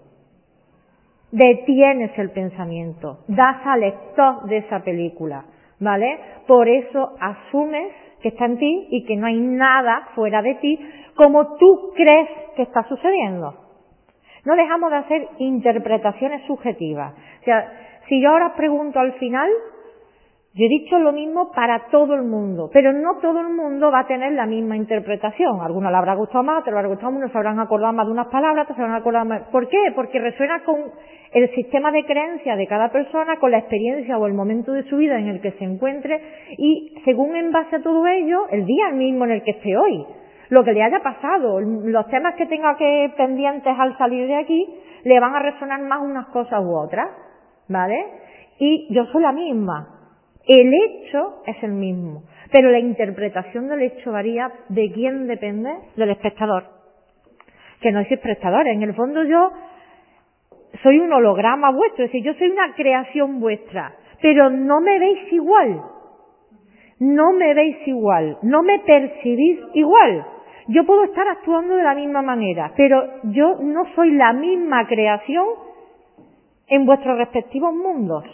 Detienes el pensamiento, das al lector de esa película, ¿vale? Por eso asumes que está en ti y que no hay nada fuera de ti como tú crees que está sucediendo. No dejamos de hacer interpretaciones subjetivas. O sea, si yo ahora os pregunto al final, yo he dicho lo mismo para todo el mundo, pero no todo el mundo va a tener la misma interpretación. A algunos le habrá gustado más, a otros le habrá gustado menos, se habrán acordado más de unas palabras, otros se habrán acordado más. ¿Por qué? Porque resuena con el sistema de creencia de cada persona, con la experiencia o el momento de su vida en el que se encuentre y según en base a todo ello, el día mismo en el que esté hoy, lo que le haya pasado, los temas que tenga que pendientes al salir de aquí, le van a resonar más unas cosas u otras, ¿vale? Y yo soy la misma. El hecho es el mismo, pero la interpretación del hecho varía. ¿De quién depende? Del espectador. Que no sois espectadores, en el fondo yo soy un holograma vuestro, es decir, yo soy una creación vuestra, pero no me veis igual, no me veis igual, no me percibís igual. Yo puedo estar actuando de la misma manera, pero yo no soy la misma creación en vuestros respectivos mundos.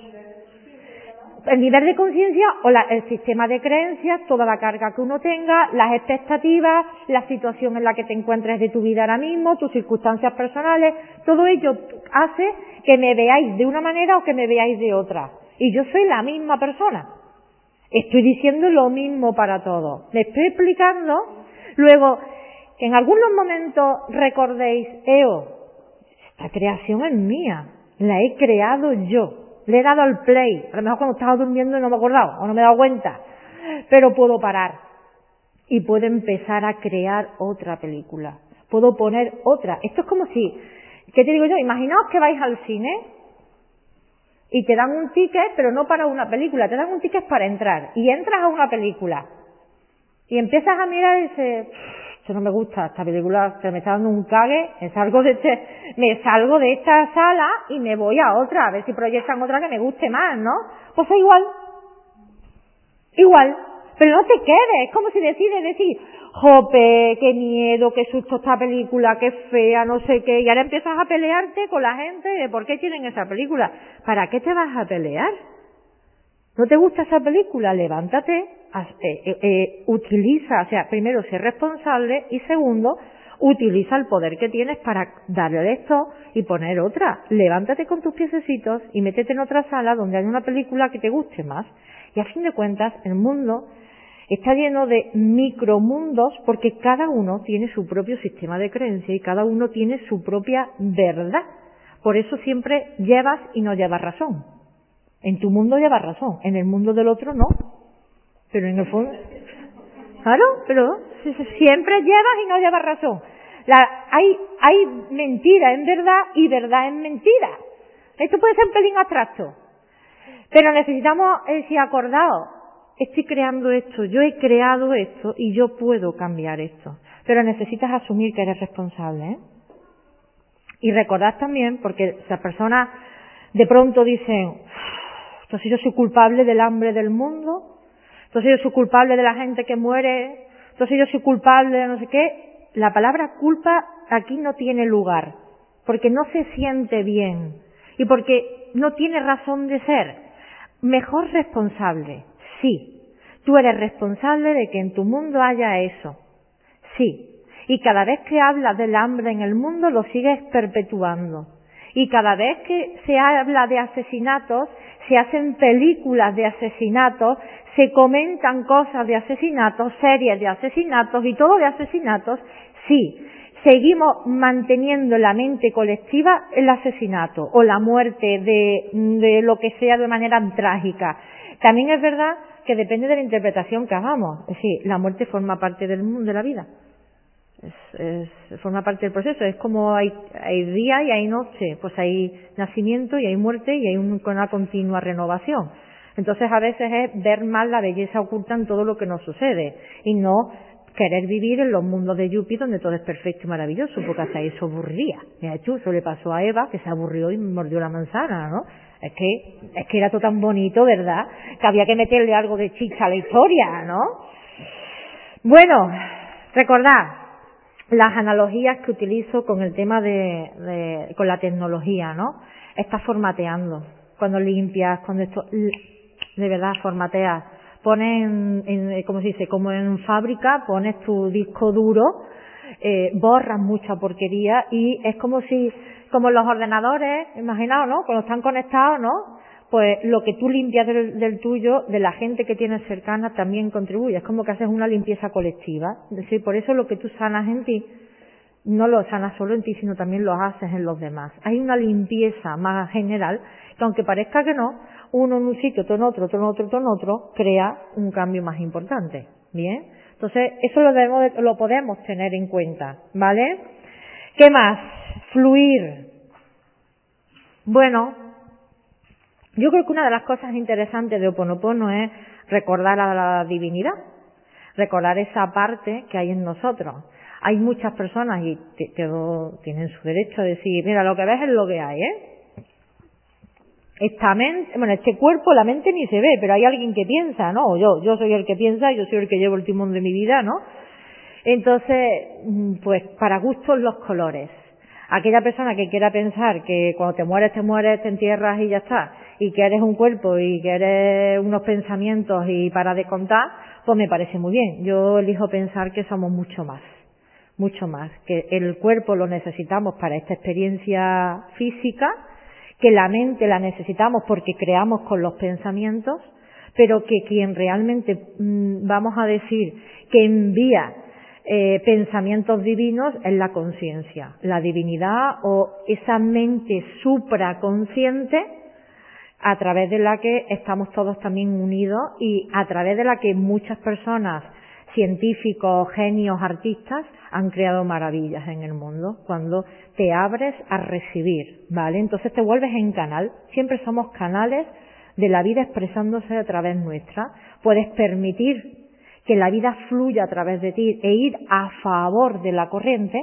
El nivel de conciencia o la, el sistema de creencias, toda la carga que uno tenga, las expectativas, la situación en la que te encuentres de tu vida ahora mismo, tus circunstancias personales, todo ello hace que me veáis de una manera o que me veáis de otra. Y yo soy la misma persona. Estoy diciendo lo mismo para todos. Me estoy explicando. Luego, que en algunos momentos recordéis, Eo, esta creación es mía, la he creado yo. Le he dado al play, a lo mejor cuando estaba durmiendo y no me he acordado, o no me he dado cuenta, pero puedo parar y puedo empezar a crear otra película, puedo poner otra. Esto es como si, ¿qué te digo yo? Imaginaos que vais al cine y te dan un ticket, pero no para una película, te dan un ticket para entrar, y entras a una película, y empiezas a mirar y dices, esto no me gusta, esta película se me está dando un cague, me salgo de este, me salgo de esta sala y me voy a otra, a ver si proyectan otra que me guste más, ¿no? Pues es igual, igual, pero no te quedes, es como si decides decir, jope, qué miedo, qué susto esta película, qué fea, no sé qué, y ahora empiezas a pelearte con la gente de por qué tienen esa película. ¿Para qué te vas a pelear? ¿No te gusta esa película? Levántate, eh, eh, eh, utiliza, o sea, primero, sé responsable y segundo, utiliza el poder que tienes para darle esto y poner otra. Levántate con tus piececitos y métete en otra sala donde hay una película que te guste más. Y a fin de cuentas, el mundo está lleno de micromundos porque cada uno tiene su propio sistema de creencia y cada uno tiene su propia verdad. Por eso siempre llevas y no llevas razón. En tu mundo llevas razón, en el mundo del otro no. Pero en el fondo, claro, pero siempre llevas y no llevas razón. La, hay, hay mentira en verdad y verdad en mentira. Esto puede ser un pelín abstracto, pero necesitamos, eh, si acordaos, estoy creando esto, yo he creado esto y yo puedo cambiar esto. Pero necesitas asumir que eres responsable, ¿eh? Y recordad también, porque las personas de pronto dicen, entonces yo soy culpable del hambre del mundo, entonces yo soy culpable de la gente que muere, entonces yo soy culpable de no sé qué. La palabra culpa aquí no tiene lugar, porque no se siente bien y porque no tiene razón de ser. Mejor responsable, sí. Tú eres responsable de que en tu mundo haya eso, sí. Y cada vez que hablas del hambre en el mundo lo sigues perpetuando. Y cada vez que se habla de asesinatos, se hacen películas de asesinatos, se comentan cosas de asesinatos, series de asesinatos y todo de asesinatos, sí. Seguimos manteniendo en la mente colectiva el asesinato o la muerte de, de lo que sea de manera trágica. También es verdad que depende de la interpretación que hagamos. Es decir, la muerte forma parte del mundo, de la vida. Es, es, forma parte del proceso. Es como hay, hay día y hay noche, pues hay nacimiento y hay muerte y hay un, una continua renovación. Entonces a veces es ver más la belleza oculta en todo lo que nos sucede y no querer vivir en los mundos de Yuppie donde todo es perfecto y maravilloso, porque hasta eso aburría. Mira tú, eso le pasó a Eva, que se aburrió y mordió la manzana, ¿no? Es que, es que era todo tan bonito, ¿verdad? Que había que meterle algo de chicha a la historia, ¿no? Bueno, recordad las analogías que utilizo con el tema de, de con la tecnología, ¿no? Estás formateando, cuando limpias, cuando esto, de verdad formateas, pones en, en como se dice, como en fábrica, pones tu disco duro, eh, borras mucha porquería y es como si, como los ordenadores, imaginaos, ¿no? Cuando están conectados, ¿no? Pues lo que tú limpias del, del tuyo, de la gente que tienes cercana, también contribuye. Es como que haces una limpieza colectiva. Es decir, por eso lo que tú sanas en ti, no lo sanas solo en ti, sino también lo haces en los demás. Hay una limpieza más general, que aunque parezca que no, uno en un sitio, otro en otro, otro en otro, otro en otro, crea un cambio más importante. ¿Bien? Entonces, eso lo, debemos, lo podemos tener en cuenta. ¿Vale? ¿Qué más? Fluir. Bueno, yo creo que una de las cosas interesantes de Ho Oponopono es recordar a la divinidad, recordar esa parte que hay en nosotros. Hay muchas personas, y que, que tienen su derecho a decir, mira, lo que ves es lo que hay, ¿eh? Esta mente, bueno, este cuerpo, la mente ni se ve, pero hay alguien que piensa, ¿no? O yo, yo soy el que piensa, yo soy el que llevo el timón de mi vida, ¿no? Entonces, pues para gustos los colores. Aquella persona que quiera pensar que cuando te mueres, te mueres, te entierras y ya está, y que eres un cuerpo y que eres unos pensamientos y para de contar, pues me parece muy bien. Yo elijo pensar que somos mucho más, mucho más, que el cuerpo lo necesitamos para esta experiencia física, que la mente la necesitamos porque creamos con los pensamientos, pero que quien realmente, mmm, vamos a decir, que envía Eh, pensamientos divinos es la conciencia, la divinidad o esa mente supraconsciente a través de la que estamos todos también unidos y a través de la que muchas personas, científicos, genios, artistas, han creado maravillas en el mundo cuando te abres a recibir, ¿vale? Entonces te vuelves en canal, siempre somos canales de la vida expresándose a través nuestra, puedes permitir que la vida fluya a través de ti e ir a favor de la corriente,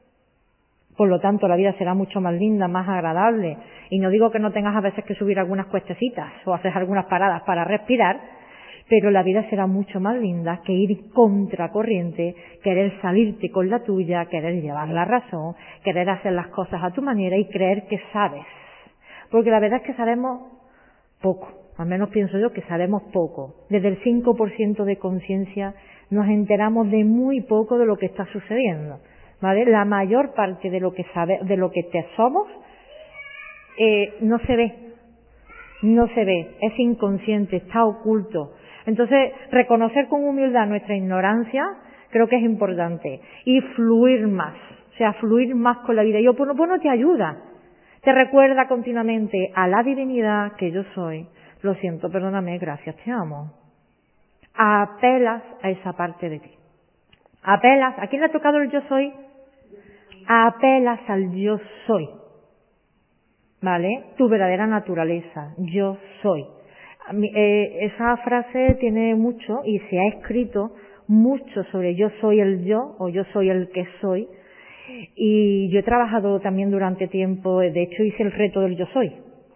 por lo tanto la vida será mucho más linda, más agradable. Y no digo que no tengas a veces que subir algunas cuestecitas o hacer algunas paradas para respirar, pero la vida será mucho más linda que ir contra corriente, querer salirte con la tuya, querer llevar la razón, querer hacer las cosas a tu manera y creer que sabes. Porque la verdad es que sabemos poco. Al menos pienso yo que sabemos poco. Desde el cinco por ciento de conciencia nos enteramos de muy poco de lo que está sucediendo, ¿vale? La mayor parte de lo que sabe, de lo que te somos, eh, no se ve, no se ve, es inconsciente, está oculto. Entonces, reconocer con humildad nuestra ignorancia creo que es importante y fluir más, o sea, fluir más con la vida. Y Ho Oponopono te ayuda, te recuerda continuamente a la divinidad que yo soy. Lo siento, perdóname, gracias, te amo. Apelas a esa parte de ti. Apelas, ¿a quién le ha tocado el yo soy? apelas al yo soy, ¿vale? Tu verdadera naturaleza, yo soy. Eh, esa frase tiene mucho y se ha escrito mucho sobre yo soy el yo o yo soy el que soy, y yo he trabajado también durante tiempo, de hecho hice el reto del yo soy,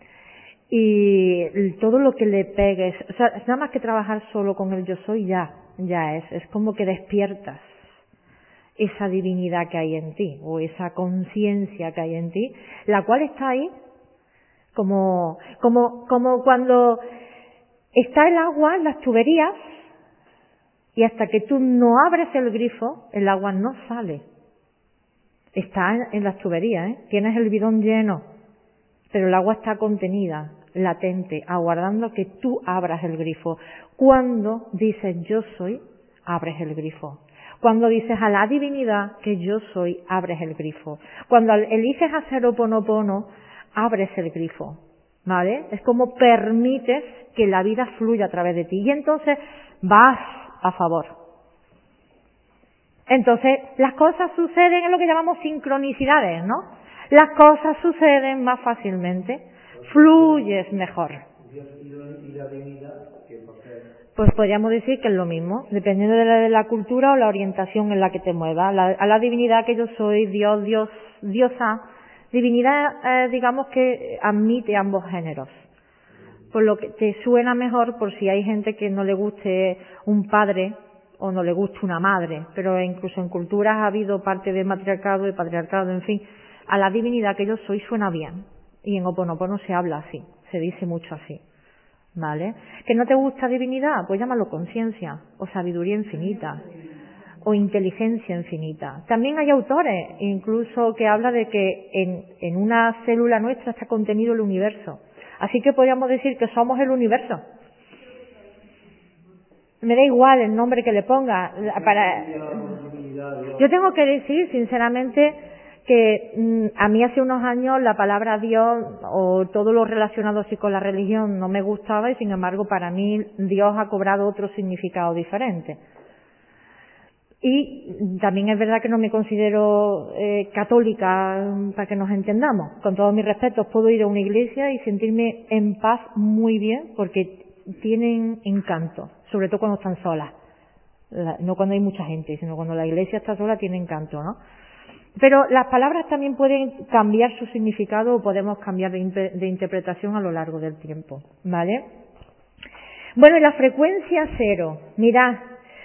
y todo lo que le pegues, o sea, nada más que trabajar solo con el yo soy ya, ya es, es como que despiertas esa divinidad que hay en ti o esa conciencia que hay en ti, la cual está ahí como, como, como cuando está el agua en las tuberías y hasta que tú no abres el grifo, el agua no sale. Está en, en las tuberías, ¿eh? Tienes el bidón lleno, pero el agua está contenida, latente, aguardando que tú abras el grifo. Cuando dices yo soy, abres el grifo. Cuando dices a la divinidad que yo soy, abres el grifo. Cuando eliges hacer Ho'oponopono, abres el grifo, ¿vale? Es como permites que la vida fluya a través de ti y entonces vas a favor. Entonces, las cosas suceden en lo que llamamos sincronicidades, ¿no? Las cosas suceden más fácilmente, fluyes mejor. ¿Y la divinidad? Pues podríamos decir que es lo mismo, dependiendo de la, de la cultura o la orientación en la que te muevas. La, a la divinidad que yo soy, Dios, Dios, Diosa, divinidad, eh, digamos que admite ambos géneros. Por lo que te suena mejor por si hay gente que no le guste un padre o no le guste una madre, pero incluso en culturas ha habido parte de matriarcado y patriarcado, en fin. A la divinidad que yo soy suena bien, y en Ho'oponopono se habla así, se dice mucho así, ¿vale? ¿Que no te gusta divinidad? Pues llámalo conciencia, o sabiduría infinita, o inteligencia infinita. También hay autores, incluso que habla de que en, en una célula nuestra está contenido el universo. Así que podríamos decir que somos el universo. Me da igual el nombre que le ponga. Para... Yo tengo que decir, sinceramente, que mmm, a mí hace unos años la palabra Dios o todo lo relacionado así con la religión no me gustaba y sin embargo para mí Dios ha cobrado otro significado diferente. Y también es verdad que no me considero eh, católica, para que nos entendamos. Con todos mis respetos, puedo ir a una iglesia y sentirme en paz muy bien porque tienen encanto, sobre todo cuando están solas. La, no cuando hay mucha gente, sino cuando la iglesia está sola tiene encanto, ¿no? Pero las palabras también pueden cambiar su significado o podemos cambiar de, de interpretación a lo largo del tiempo, ¿vale? Bueno, y la frecuencia cero, mirad.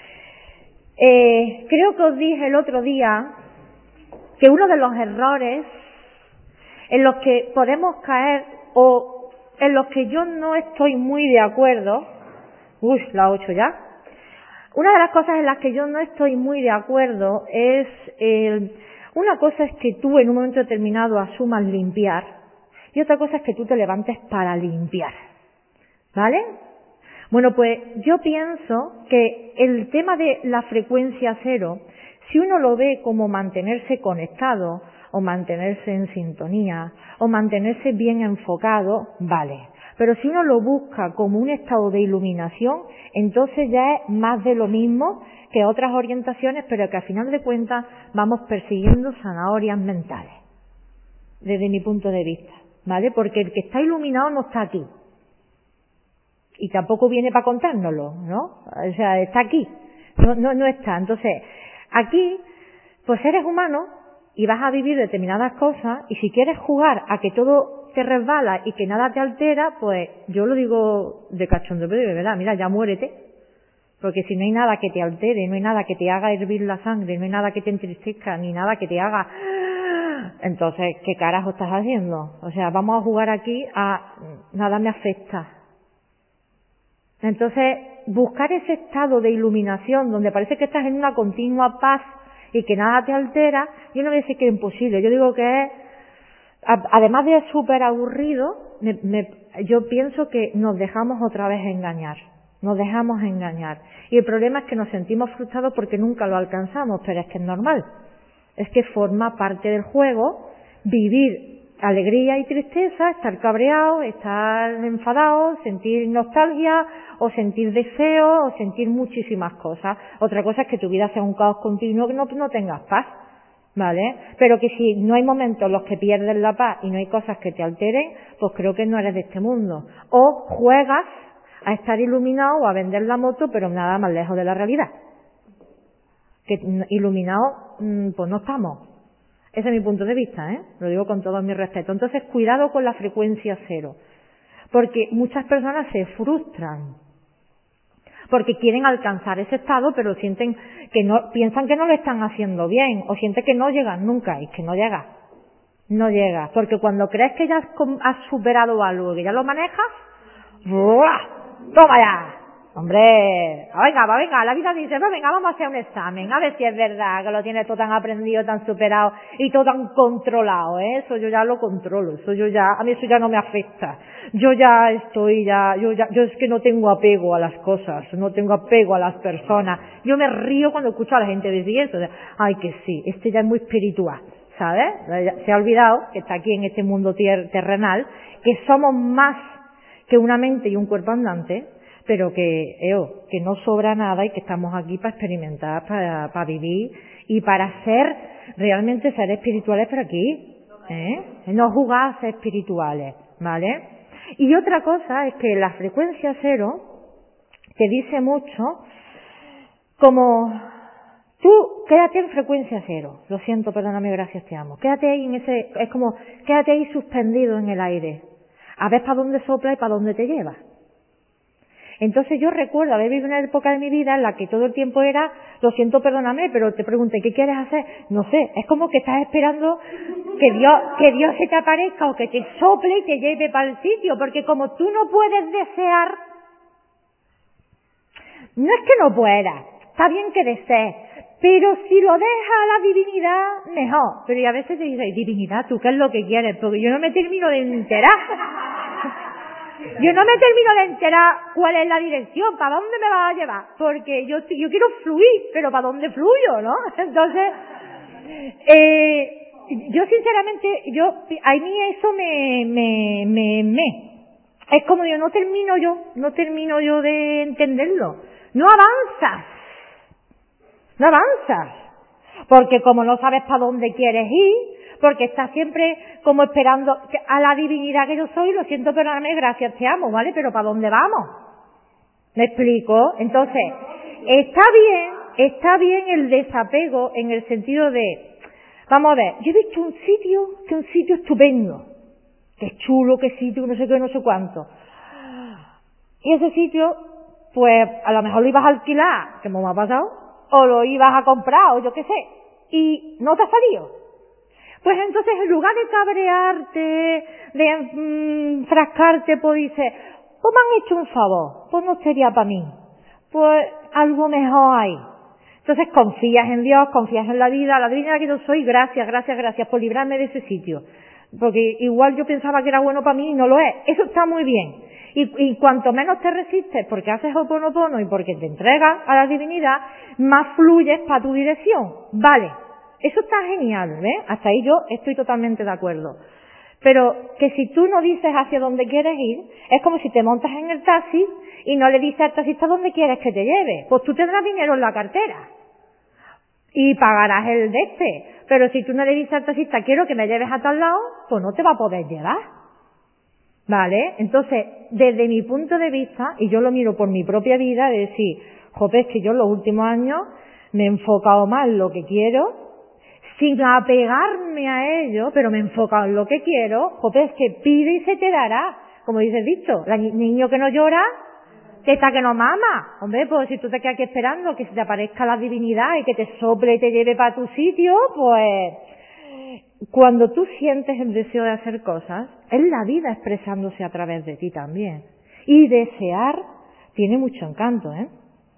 Eh, creo que os dije el otro día que uno de los errores en los que podemos caer o en los que yo no estoy muy de acuerdo, uy, la ocho ya, una de las cosas en las que yo no estoy muy de acuerdo es, eh, una cosa es que tú en un momento determinado asumas limpiar y otra cosa es que tú te levantes para limpiar, ¿vale? Bueno, pues yo pienso que el tema de la frecuencia cero, si uno lo ve como mantenerse conectado, o mantenerse en sintonía, o mantenerse bien enfocado, vale. Pero si uno lo busca como un estado de iluminación, entonces ya es más de lo mismo que otras orientaciones, pero que a final de cuentas vamos persiguiendo zanahorias mentales, desde mi punto de vista, ¿vale? Porque el que está iluminado no está aquí. Y tampoco viene para contárnoslo, ¿no? O sea, está aquí, no, no, no está. Entonces, aquí, pues eres humano y vas a vivir determinadas cosas y si quieres jugar a que todo te resbala y que nada te altera, pues yo lo digo de cachondo, pero de verdad, mira, ya muérete. Porque si no hay nada que te altere, no hay nada que te haga hervir la sangre, no hay nada que te entristezca, ni nada que te haga... Entonces, ¿qué carajo estás haciendo? O sea, vamos a jugar aquí a nada me afecta. Entonces, buscar ese estado de iluminación donde parece que estás en una continua paz y que nada te altera, yo no voy a decir que es imposible, yo digo que es, además de súper aburrido, me, me, yo pienso que nos dejamos otra vez engañar, nos dejamos engañar. Y el problema es que nos sentimos frustrados porque nunca lo alcanzamos, pero es que es normal, es que forma parte del juego vivir alegría y tristeza, estar cabreado, estar enfadado, sentir nostalgia o sentir deseo o sentir muchísimas cosas. Otra cosa es que tu vida sea un caos continuo que no, no tengas paz, ¿vale? Pero que si no hay momentos en los que pierdes la paz y no hay cosas que te alteren, pues creo que no eres de este mundo. O juegas a estar iluminado o a vender la moto, pero nada más lejos de la realidad. Que iluminado, pues no estamos. Ese es mi punto de vista, ¿eh? Lo digo con todo mi respeto. Entonces, cuidado con la frecuencia cero. Porque muchas personas se frustran. Porque quieren alcanzar ese estado, pero sienten que no, piensan que no lo están haciendo bien, o sienten que no llegan nunca, y que no llegas. No llegas. Porque cuando crees que ya has, has superado algo, que ya lo manejas, ¡buah! ¡Toma ya! Hombre, venga, va, venga, la vida dice, pues venga, vamos a hacer un examen, a ver si es verdad que lo tienes todo tan aprendido, tan superado y todo tan controlado, ¿eh? Eso yo ya lo controlo, eso yo ya, a mí eso ya no me afecta. Yo ya estoy ya, yo ya, yo es que no tengo apego a las cosas, no tengo apego a las personas. Yo me río cuando escucho a la gente decir eso, de, ay que sí, este ya es muy espiritual, ¿sabes? Se ha olvidado que está aquí en este mundo tier, terrenal, que somos más que una mente y un cuerpo andante, pero que, eo, que no sobra nada y que estamos aquí para experimentar, para, para vivir y para ser realmente seres espirituales por aquí, ¿eh? No jugar a ser espirituales, ¿vale? Y otra cosa es que la frecuencia cero te dice mucho como, tú quédate en frecuencia cero, lo siento, perdóname, gracias, te amo, quédate ahí en ese, es como, quédate ahí suspendido en el aire, a ver para dónde sopla y para dónde te lleva. Entonces yo recuerdo haber vivido una época de mi vida en la que todo el tiempo era, lo siento, perdóname, pero te pregunté, ¿qué quieres hacer? No sé, es como que estás esperando que Dios, que Dios se te aparezca o que te sople y te lleve para el sitio, porque como tú no puedes desear, no es que no puedas, está bien que desees, pero si lo dejas a la divinidad, mejor. Pero y a veces te dices, divinidad, ¿tú qué es lo que quieres? Porque yo no me termino de enterar. Yo no me termino de enterar cuál es la dirección, para dónde me va a llevar, porque yo yo quiero fluir, pero para dónde fluyo, ¿no? Entonces, eh, yo sinceramente, yo a mí eso me, me, me, me, es como yo no termino yo, no termino yo de entenderlo, no avanzas, no avanzas, porque como no sabes para dónde quieres ir, porque estás siempre como esperando a la divinidad que yo soy, lo siento, perdóname, gracias, te amo, ¿vale? Pero ¿para dónde vamos? ¿Me explico? Entonces, está bien, está bien el desapego en el sentido de, vamos a ver, yo he visto un sitio, que es un sitio estupendo, que es chulo, que sitio, no sé qué, no sé cuánto. Y ese sitio, pues, a lo mejor lo ibas a alquilar, que me ha pasado, o lo ibas a comprar, o yo qué sé, y no te ha salido. Pues entonces, en lugar de cabrearte, de mmm, frascarte, pues dices, pues me han hecho un favor, pues no sería para mí, pues algo mejor hay. Entonces confías en Dios, confías en la vida, la divinidad que yo soy, gracias, gracias, gracias por librarme de ese sitio. Porque igual yo pensaba que era bueno para mí y no lo es. Eso está muy bien. Y, y cuanto menos te resistes porque haces Ho'oponopono y porque te entregas a la divinidad, más fluyes para tu dirección. Vale. Eso está genial, ¿ves? Hasta ahí yo estoy totalmente de acuerdo. Pero que si tú no dices hacia dónde quieres ir, es como si te montas en el taxi y no le dices al taxista dónde quieres que te lleve. Pues tú tendrás dinero en la cartera y pagarás el de este. Pero si tú no le dices al taxista quiero que me lleves a tal lado, pues no te va a poder llevar. ¿Vale? Entonces, desde mi punto de vista, y yo lo miro por mi propia vida, de decir, joder, es que yo en los últimos años me he enfocado más en lo que quiero, sin apegarme a ello, pero me he enfocado en lo que quiero, joder, es que pide y se te dará. Como dice el dicho, el niño que no llora, teta que no mama. Hombre, pues si tú te quedas aquí esperando que se te aparezca la divinidad y que te sople y te lleve para tu sitio, pues cuando tú sientes el deseo de hacer cosas, es la vida expresándose a través de ti también. Y desear tiene mucho encanto, ¿eh?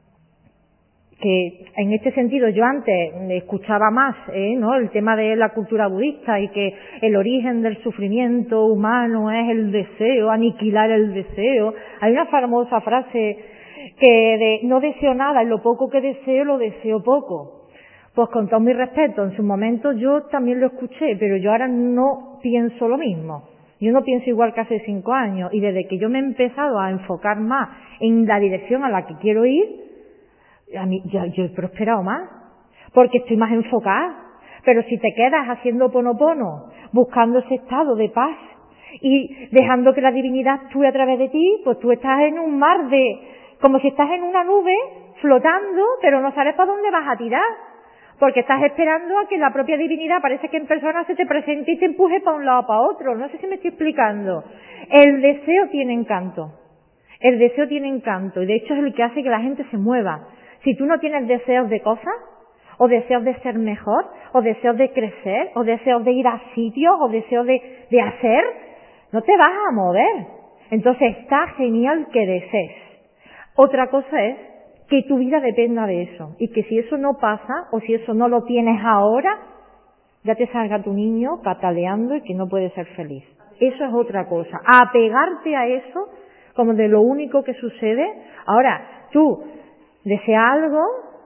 Que en este sentido yo antes escuchaba más, ¿eh? ¿no? El tema de la cultura budista y que el origen del sufrimiento humano es el deseo, aniquilar el deseo. Hay una famosa frase que de no deseo nada, en lo poco que deseo lo deseo poco. Pues con todo mi respeto, en su momento yo también lo escuché, pero yo ahora no pienso lo mismo. Yo no pienso igual que hace cinco años y desde que yo me he empezado a enfocar más en la dirección a la que quiero ir, a mí, yo, yo he prosperado más, porque estoy más enfocada, Pero si te quedas haciendo Ho'oponopono, buscando ese estado de paz y dejando que la divinidad actúe a través de ti, pues tú estás en un mar de, como si estás en una nube flotando, pero no sabes para dónde vas a tirar, porque estás esperando a que la propia divinidad, parece que en persona, se te presente y te empuje para un lado o para otro. No sé si me estoy explicando. El deseo tiene encanto. El deseo tiene encanto y de hecho es el que hace que la gente se mueva. Si tú no tienes deseos de cosas, o deseos de ser mejor, o deseos de crecer, o deseos de ir a sitios, o deseos de, de hacer, no te vas a mover. Entonces está genial que desees. Otra cosa es que tu vida dependa de eso, y que si eso no pasa, o si eso no lo tienes ahora, ya te salga tu niño pataleando y que no puede ser feliz. Eso es otra cosa. Apegarte a eso como de lo único que sucede. Ahora, tú desea algo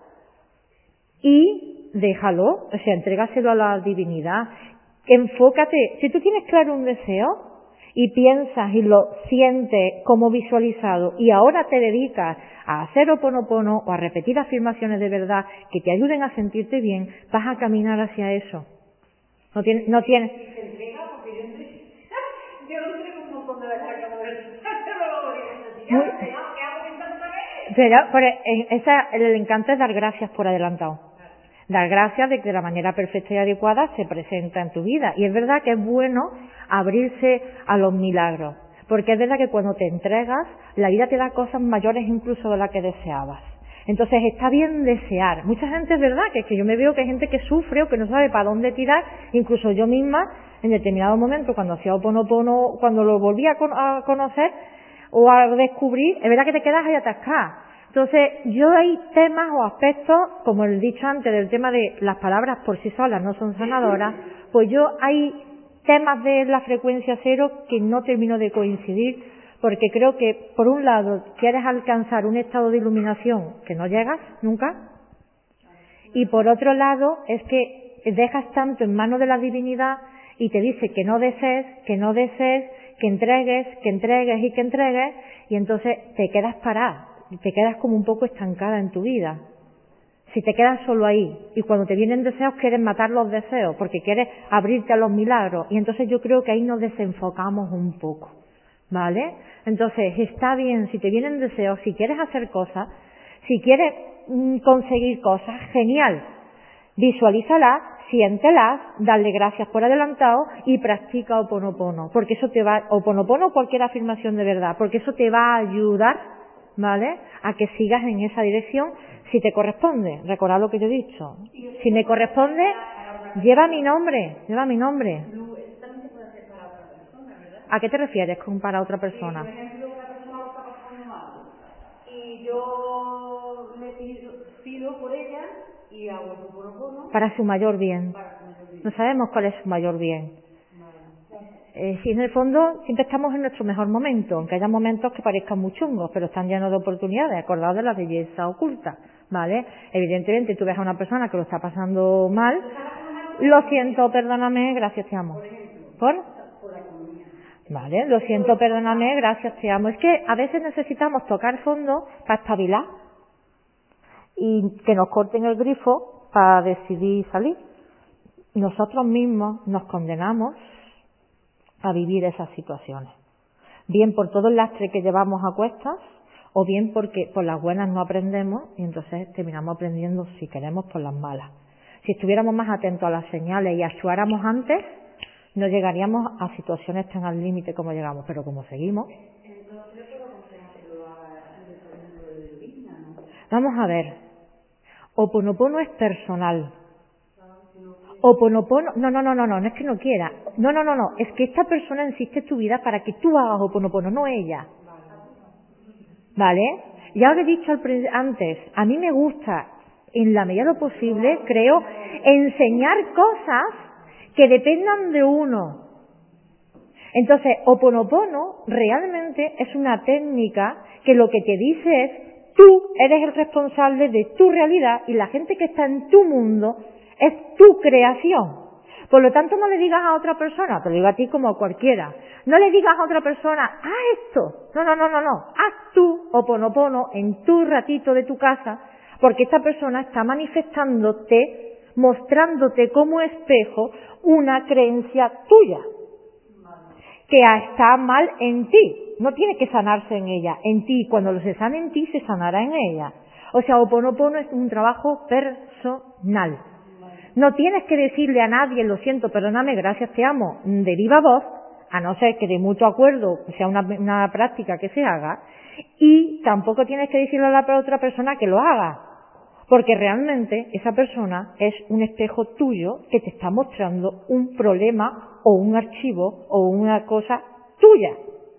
y déjalo, o sea, entrégaselo a la divinidad. Enfócate, si tú tienes claro un deseo y piensas y lo sientes como visualizado y ahora te dedicas a hacer Ho'oponopono o a repetir afirmaciones de verdad que te ayuden a sentirte bien, vas a caminar hacia eso. No tienes, no tienes. Y se entrega porque yo entrego, yo lo entrego un montón de verdad, como de verdad, pero lo que hago, ¿qué hago pensando otra vez? Pero, pero en esa, el encanto es dar gracias por adelantado. Dar gracias de que de la manera perfecta y adecuada se presenta en tu vida. Y es verdad que es bueno abrirse a los milagros, porque es verdad que cuando te entregas, la vida te da cosas mayores incluso de las que deseabas. Entonces está bien desear. Mucha gente es verdad que es que yo me veo que hay gente que sufre o que no sabe para dónde tirar, incluso yo misma en determinado momento cuando hacía Ho'oponopono, cuando lo volví a, con, a conocer o a descubrir, es verdad que te quedas ahí atascada. Entonces yo hay temas o aspectos, como he dicho antes del tema de las palabras por sí solas no son sanadoras, pues yo hay temas de la frecuencia cero que no termino de coincidir, porque creo que, por un lado, quieres alcanzar un estado de iluminación que no llegas nunca, y por otro lado, es que dejas tanto en manos de la divinidad y te dice que no desees, que no desees, que entregues, que entregues y que entregues, y entonces te quedas parada, te quedas como un poco estancada en tu vida. Si te quedas solo ahí, y cuando te vienen deseos quieres matar los deseos, porque quieres abrirte a los milagros, y entonces yo creo que ahí nos desenfocamos un poco. ¿Vale? Entonces, está bien, si te vienen deseos, si quieres hacer cosas, si quieres mm, conseguir cosas, genial. Visualízalas, siéntelas, dale gracias por adelantado y practica Ho'oponopono, porque eso te va, Ho'oponopono o cualquier afirmación de verdad, porque eso te va a ayudar, ¿vale?, a que sigas en esa dirección si te corresponde. Recordad lo que yo he dicho. Si me corresponde, lleva mi nombre, lleva mi nombre. ¿A qué te refieres con para otra persona? Por ejemplo, una persona lo está pasando mal y yo le pido, pido por ella y hago su Ho'oponopono Para su mayor bien. para su mayor bien. No sabemos cuál es su mayor bien. Vale. Eh, si en el fondo siempre estamos en nuestro mejor momento, aunque haya momentos que parezcan muy chungos, pero están llenos de oportunidades. Acordaos de la belleza oculta, ¿vale? Evidentemente tú ves a una persona que lo está pasando mal, lo siento, perdóname, gracias, te amo. ¿Por? Vale, lo siento, perdóname, gracias, te amo. Es que a veces necesitamos tocar fondo para espabilar y que nos corten el grifo para decidir salir. Nosotros mismos nos condenamos a vivir esas situaciones. Bien por todo el lastre que llevamos a cuestas, o bien porque por las buenas no aprendemos y entonces terminamos aprendiendo, si queremos, por las malas. Si estuviéramos más atentos a las señales y actuáramos antes, no llegaríamos a situaciones tan al límite como llegamos, pero como seguimos. Vamos a ver, Ho'oponopono es personal. Ho'oponopono, no, no, no, no, no, no es que no quiera, no, no, no, no, es que esta persona insiste en tu vida para que tú hagas Ho'oponopono, no ella. ¿Vale? Ya os he dicho al pre- antes, a mí me gusta, en la medida de lo posible, creo, enseñar cosas que dependan de uno. Entonces, Ho'oponopono realmente es una técnica que lo que te dice es, tú eres el responsable de tu realidad y la gente que está en tu mundo es tu creación. Por lo tanto, no le digas a otra persona, te lo digo a ti como a cualquiera, no le digas a otra persona, haz esto. No, no, no, no, no. Haz tú Ho'oponopono en tu ratito de tu casa, porque esta persona está manifestándote mostrándote como espejo una creencia tuya que está mal en ti. No tiene que sanarse en ella, en ti. Cuando se sane en ti, se sanará en ella. O sea, Ho'oponopono es un trabajo personal. No tienes que decirle a nadie, lo siento, perdóname, gracias, te amo, de viva voz, a no ser que de mutuo acuerdo sea una, una práctica que se haga, y tampoco tienes que decirle a la otra persona que lo haga, porque realmente esa persona es un espejo tuyo que te está mostrando un problema o un archivo o una cosa tuya.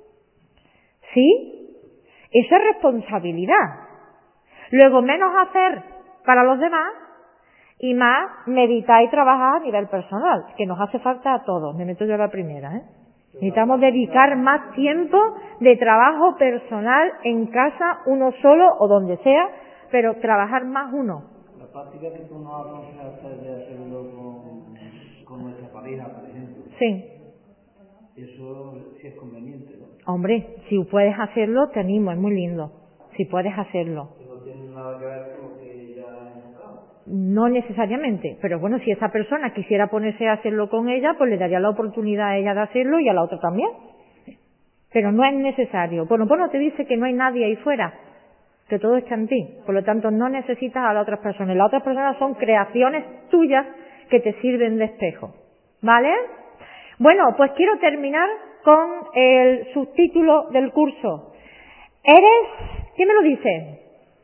¿Sí? Eso es responsabilidad. Luego, menos hacer para los demás y más meditar y trabajar a nivel personal, que nos hace falta a todos. Me meto yo a la primera, ¿eh? Necesitamos dedicar más tiempo de trabajo personal en casa, uno solo o donde sea, pero trabajar más uno. La práctica que tú nos aconsejas de hacerlo con, con nuestra pareja, por ejemplo. Sí. Eso sí es conveniente, ¿no? Hombre, si puedes hacerlo, te animo, es muy lindo. Si puedes hacerlo. No tiene nada que ver con lo que ya hemos hablado. No necesariamente, pero bueno, si esa persona quisiera ponerse a hacerlo con ella, pues le daría la oportunidad a ella de hacerlo y a la otra también. Pero no es necesario. Bueno, bueno, te dice que no hay nadie ahí fuera, que todo está en ti. Por lo tanto, no necesitas a las otras personas. Las otras personas son creaciones tuyas que te sirven de espejo. ¿Vale? Bueno, pues quiero terminar con el subtítulo del curso. ¿Eres? ¿Quién me lo dice?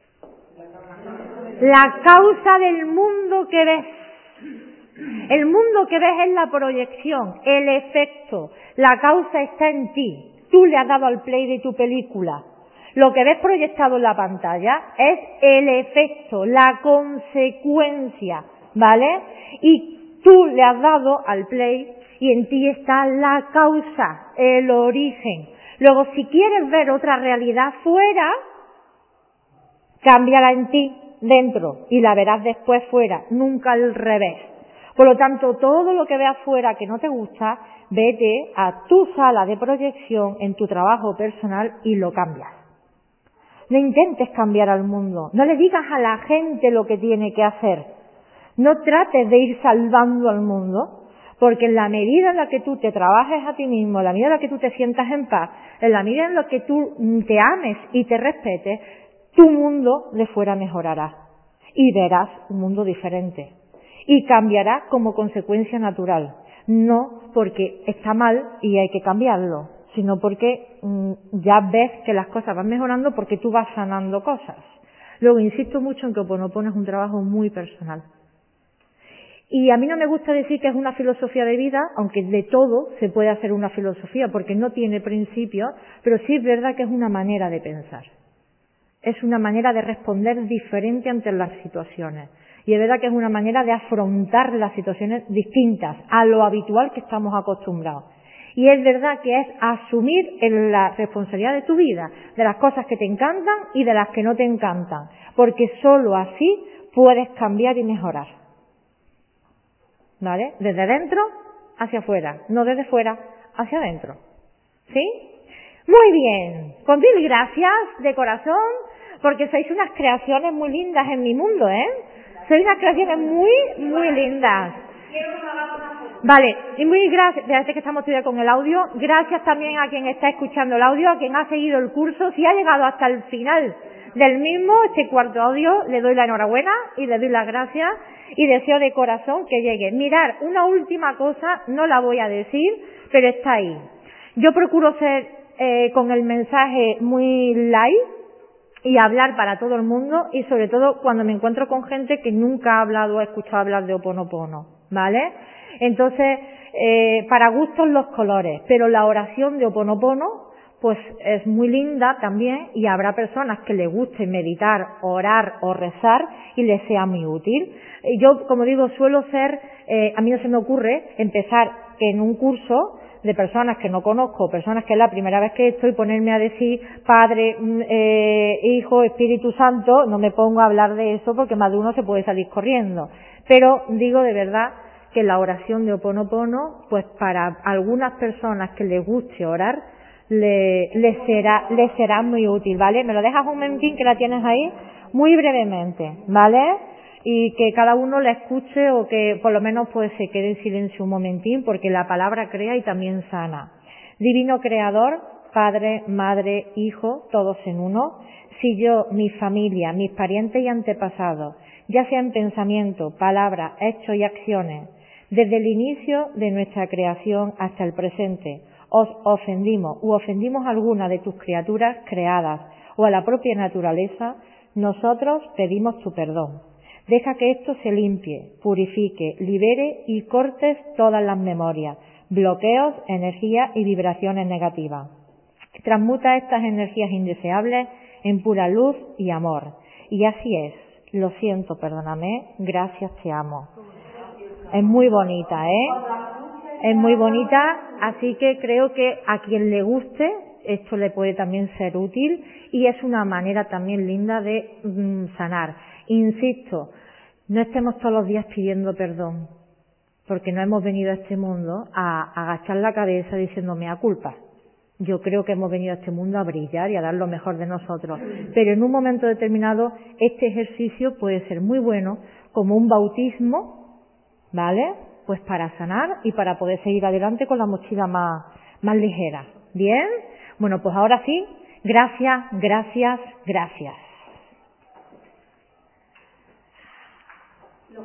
La causa del mundo que ves. El mundo que ves es la proyección, el efecto. La causa está en ti. Tú le has dado al play de tu película. Lo que ves proyectado en la pantalla es el efecto, la consecuencia, ¿vale? Y tú le has dado al play y en ti está la causa, el origen. Luego, si quieres ver otra realidad fuera, cámbiala en ti, dentro, y la verás después fuera, nunca al revés. Por lo tanto, todo lo que veas fuera que no te gusta, vete a tu sala de proyección en tu trabajo personal y lo cambias. No intentes cambiar al mundo, no le digas a la gente lo que tiene que hacer. No trates de ir salvando al mundo, porque en la medida en la que tú te trabajes a ti mismo, en la medida en la que tú te sientas en paz, en la medida en la que tú te ames y te respetes, tu mundo de fuera mejorará y verás un mundo diferente y cambiará como consecuencia natural, no porque está mal y hay que cambiarlo, sino porque mmm, ya ves que las cosas van mejorando porque tú vas sanando cosas. Luego insisto mucho en que Ho'oponopono es un trabajo muy personal. Y a mí no me gusta decir que es una filosofía de vida, aunque de todo se puede hacer una filosofía porque no tiene principios, pero sí es verdad que es una manera de pensar. Es una manera de responder diferente ante las situaciones. Y es verdad que es una manera de afrontar las situaciones distintas a lo habitual que estamos acostumbrados. Y es verdad que es asumir la responsabilidad de tu vida, de las cosas que te encantan y de las que no te encantan, porque sólo así puedes cambiar y mejorar. ¿Vale? Desde dentro hacia afuera, no desde fuera hacia adentro. ¿Sí? Muy bien. Pues mil gracias de corazón, porque sois unas creaciones muy lindas en mi mundo, ¿eh? Sois unas creaciones muy, muy lindas. Vale, y muy gracias, fíjate que estamos todavía con el audio, gracias también a quien está escuchando el audio, a quien ha seguido el curso, si ha llegado hasta el final del mismo, este cuarto audio, le doy la enhorabuena y le doy las gracias y deseo de corazón que llegue. Mirar, una última cosa, no la voy a decir, pero está ahí. Yo procuro ser eh, con el mensaje muy light y hablar para todo el mundo y sobre todo cuando me encuentro con gente que nunca ha hablado o ha escuchado hablar de Ho'oponopono, ¿vale? Entonces, eh, para gustos los colores, pero la oración de Ho'oponopono pues es muy linda también y habrá personas que les guste meditar, orar o rezar y les sea muy útil. Yo, como digo, suelo ser, eh, a mí no se me ocurre empezar en un curso de personas que no conozco, personas que es la primera vez que estoy, ponerme a decir Padre, eh, Hijo, Espíritu Santo, no me pongo a hablar de eso porque más de uno se puede salir corriendo. Pero digo de verdad que la oración de Ho'oponopono, pues para algunas personas que les guste orar, le, le será, le será muy útil, ¿vale? ¿Me lo dejas un momentín que la tienes ahí? Muy brevemente, ¿vale? y que cada uno la escuche o que por lo menos pues se quede en silencio un momentín, porque la palabra crea y también sana. Divino Creador, Padre, Madre, Hijo, todos en uno, si yo, mi familia, mis parientes y antepasados, ya sea en pensamiento, palabras, hechos y acciones, desde el inicio de nuestra creación hasta el presente, os ofendimos u ofendimos a alguna de tus criaturas creadas o a la propia naturaleza, nosotros pedimos tu perdón. Deja que esto se limpie, purifique, libere y cortes todas las memorias, bloqueos, energías y vibraciones negativas. Transmuta estas energías indeseables en pura luz y amor. Y así es. Lo siento, perdóname, gracias, te amo. Es muy bonita, ¿eh? Es muy bonita, así que creo que a quien le guste esto le puede también ser útil y es una manera también linda de mm, sanar. Insisto, no estemos todos los días pidiendo perdón, porque no hemos venido a este mundo a agachar la cabeza diciendo mea culpa. Yo creo que hemos venido a este mundo a brillar y a dar lo mejor de nosotros. Pero en un momento determinado este ejercicio puede ser muy bueno como un bautismo, ¿vale? Pues para sanar y para poder seguir adelante con la mochila más, más ligera. ¿Bien? Bueno, pues ahora sí, gracias, gracias, gracias.